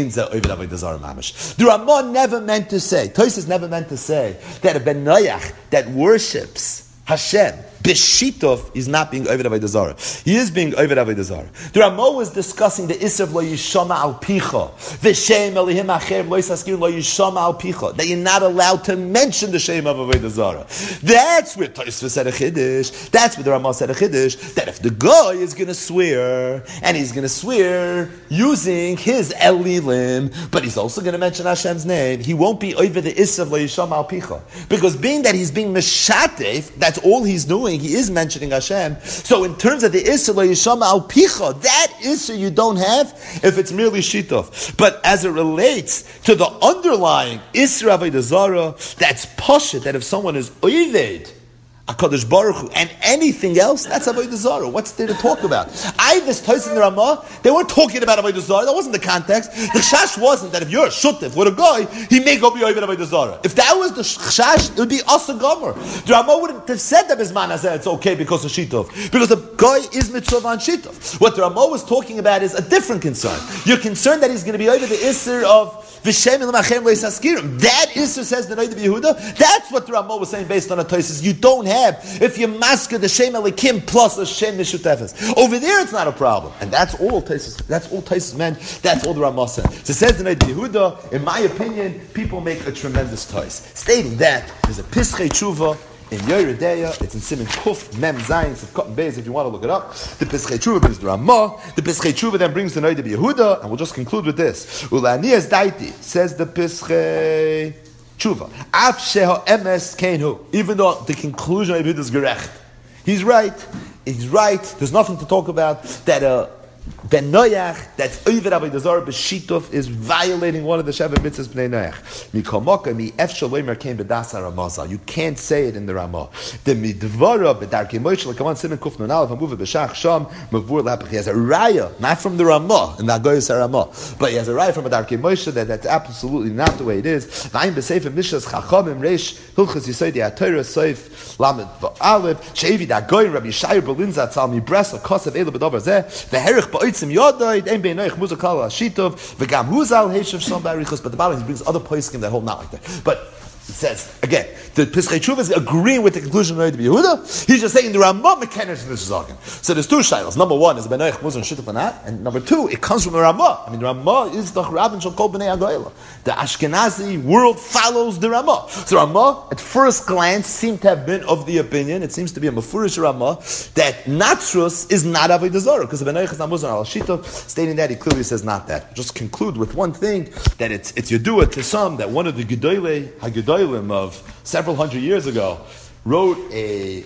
The Ramah never meant to say, Tosfos never meant to say that a ben noyach that worships Hashem b'shitov is not being Oved Avodah Zarah. He is being Oved Avodah Zarah. The Ramah was discussing the Isser of lo yishama al picha, v'shem elihim acher lo yisaskir lo yishama al picha, that you're not allowed to mention the shame of Avodah Zarah. That's where Tosfos said a chiddush. That's where the Ramah said a chiddush. That if the guy is going to swear, and he's going to swear using his elilim, but he's also going to mention Hashem's name, he won't be over the Isser of lo yishama al picha, because being that he's being meshatef, that's all he's doing. He is mentioning Hashem. So in terms of the Isser lo yishama al picha, that Isser you don't have if it's merely shitov. But as it relates to the underlying Isser Avodah Zarah, that's pashut, that if someone is oived HaKadosh Baruch Hu, and anything else, that's Avodah Zarah. What's there to talk about? This Tosfos in the Ramah, they weren't talking about Avodah Zarah. That wasn't the context. The chash wasn't that if you're a shutef with a guy, he may go be Avodah Zarah. If that was the chash, it would be Asa Gomer. The Ramah wouldn't have said that Bisman Hazeh, it's okay because of shitov. Because the guy is mitzvah on shitov. What the Ramah was talking about is a different concern. You're concerned that he's going to be over the Isser of V'shem Elamachem Leisaskirim. That Isser says the Noda B'Yehuda. That's what the Ramah was saying based on a Tosfos. You don't have if you masker the Shem Elikim plus the Shem Mishutefes. Over there it's not a problem. And that's all Tosfos meant. That's all the Ramah said. So it says the Noda B'Yehuda, in my opinion, people make a tremendous Tosfos. Stating that there's a Pischei Tshuva in Yoreh Deah, it's in Siman Kuf Mem Zayin, it's Cotton Beis if you want to look it up. The Pischei Tshuva brings the Ramah. The Pischei Tshuva then brings the Noda B'Yehuda, and we'll just conclude with this. Ulanias Daiti, says the Pischei Tshuva. Af sheha emes keinu. Even though the conclusion of it is gerecht. He's right. He's right. There's nothing to talk about. That Ben Noyach, that's Oved Avodah Zarah b'shitov, is violating one of the Sheva mitzvahs b'nei Noyach. Mikomoka mi efshal loimer came b'das Ramah. You can't say it in the Ramah. The midvara b'darkei Moshe l'kaman simen kuf nun aleph amuva b'shach sham mavur lapach. He has a raya, not from the Ramah in the Agoyos HaRamah, but he has a raya from a darkei Moshe that that's absolutely not the way it is. V'ayim b'sefer mishas chachamim reish hilchas yisodi ha'torah soif lamed v'alef she'evi d'Agoyin Rabbi Yishai Berlin zatzal mi bresa kosav elu b'dover zeh v'herich ba'otzim yodoid ein beinoich muzak kal ha'shitov v'gam huzal heishav shom ba'arichos. But the bottom he brings other poskim that hold not like that. But he says, again, the Pischei Tshuva is agreeing with the conclusion of Noda B'Yehuda. He's just saying the Ramah mechanics of this Zaken. So there's two shilas. Number one is Benoich Muzan Shituf or not, and number two, it comes from the Ramah. I mean, the Ramah is the Rabban Shal Kol B'nei Agoyla. The Ashkenazi world follows the Ramah. So Ramah, at first glance, seemed to have been of the opinion, it seems to be a Mefurish Ramah, that Natsrus is not Avodah Zarah, because the Benoich is not Muzan Al Shituf. Stating that, he clearly says not that. Just conclude with one thing, that it's Yedua to some, that one of the Gedolei HaGedolim of several hundred years ago wrote a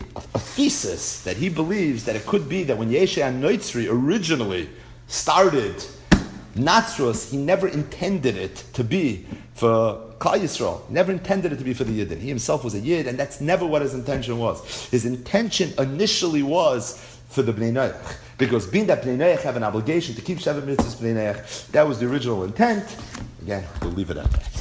thesis that he believes that it could be that when Yeshua HaNotzri originally started Natsrus, he never intended it to be for Klal Yisrael. He never intended it to be for the Yidden. He himself was a Yid, and that's never what his intention was. His intention initially was for the Bnei Noach. Because being that Bnei Noach have an obligation to keep Sheva Mitzvahs Bnei Noach, that was the original intent. Again, we'll leave it at that.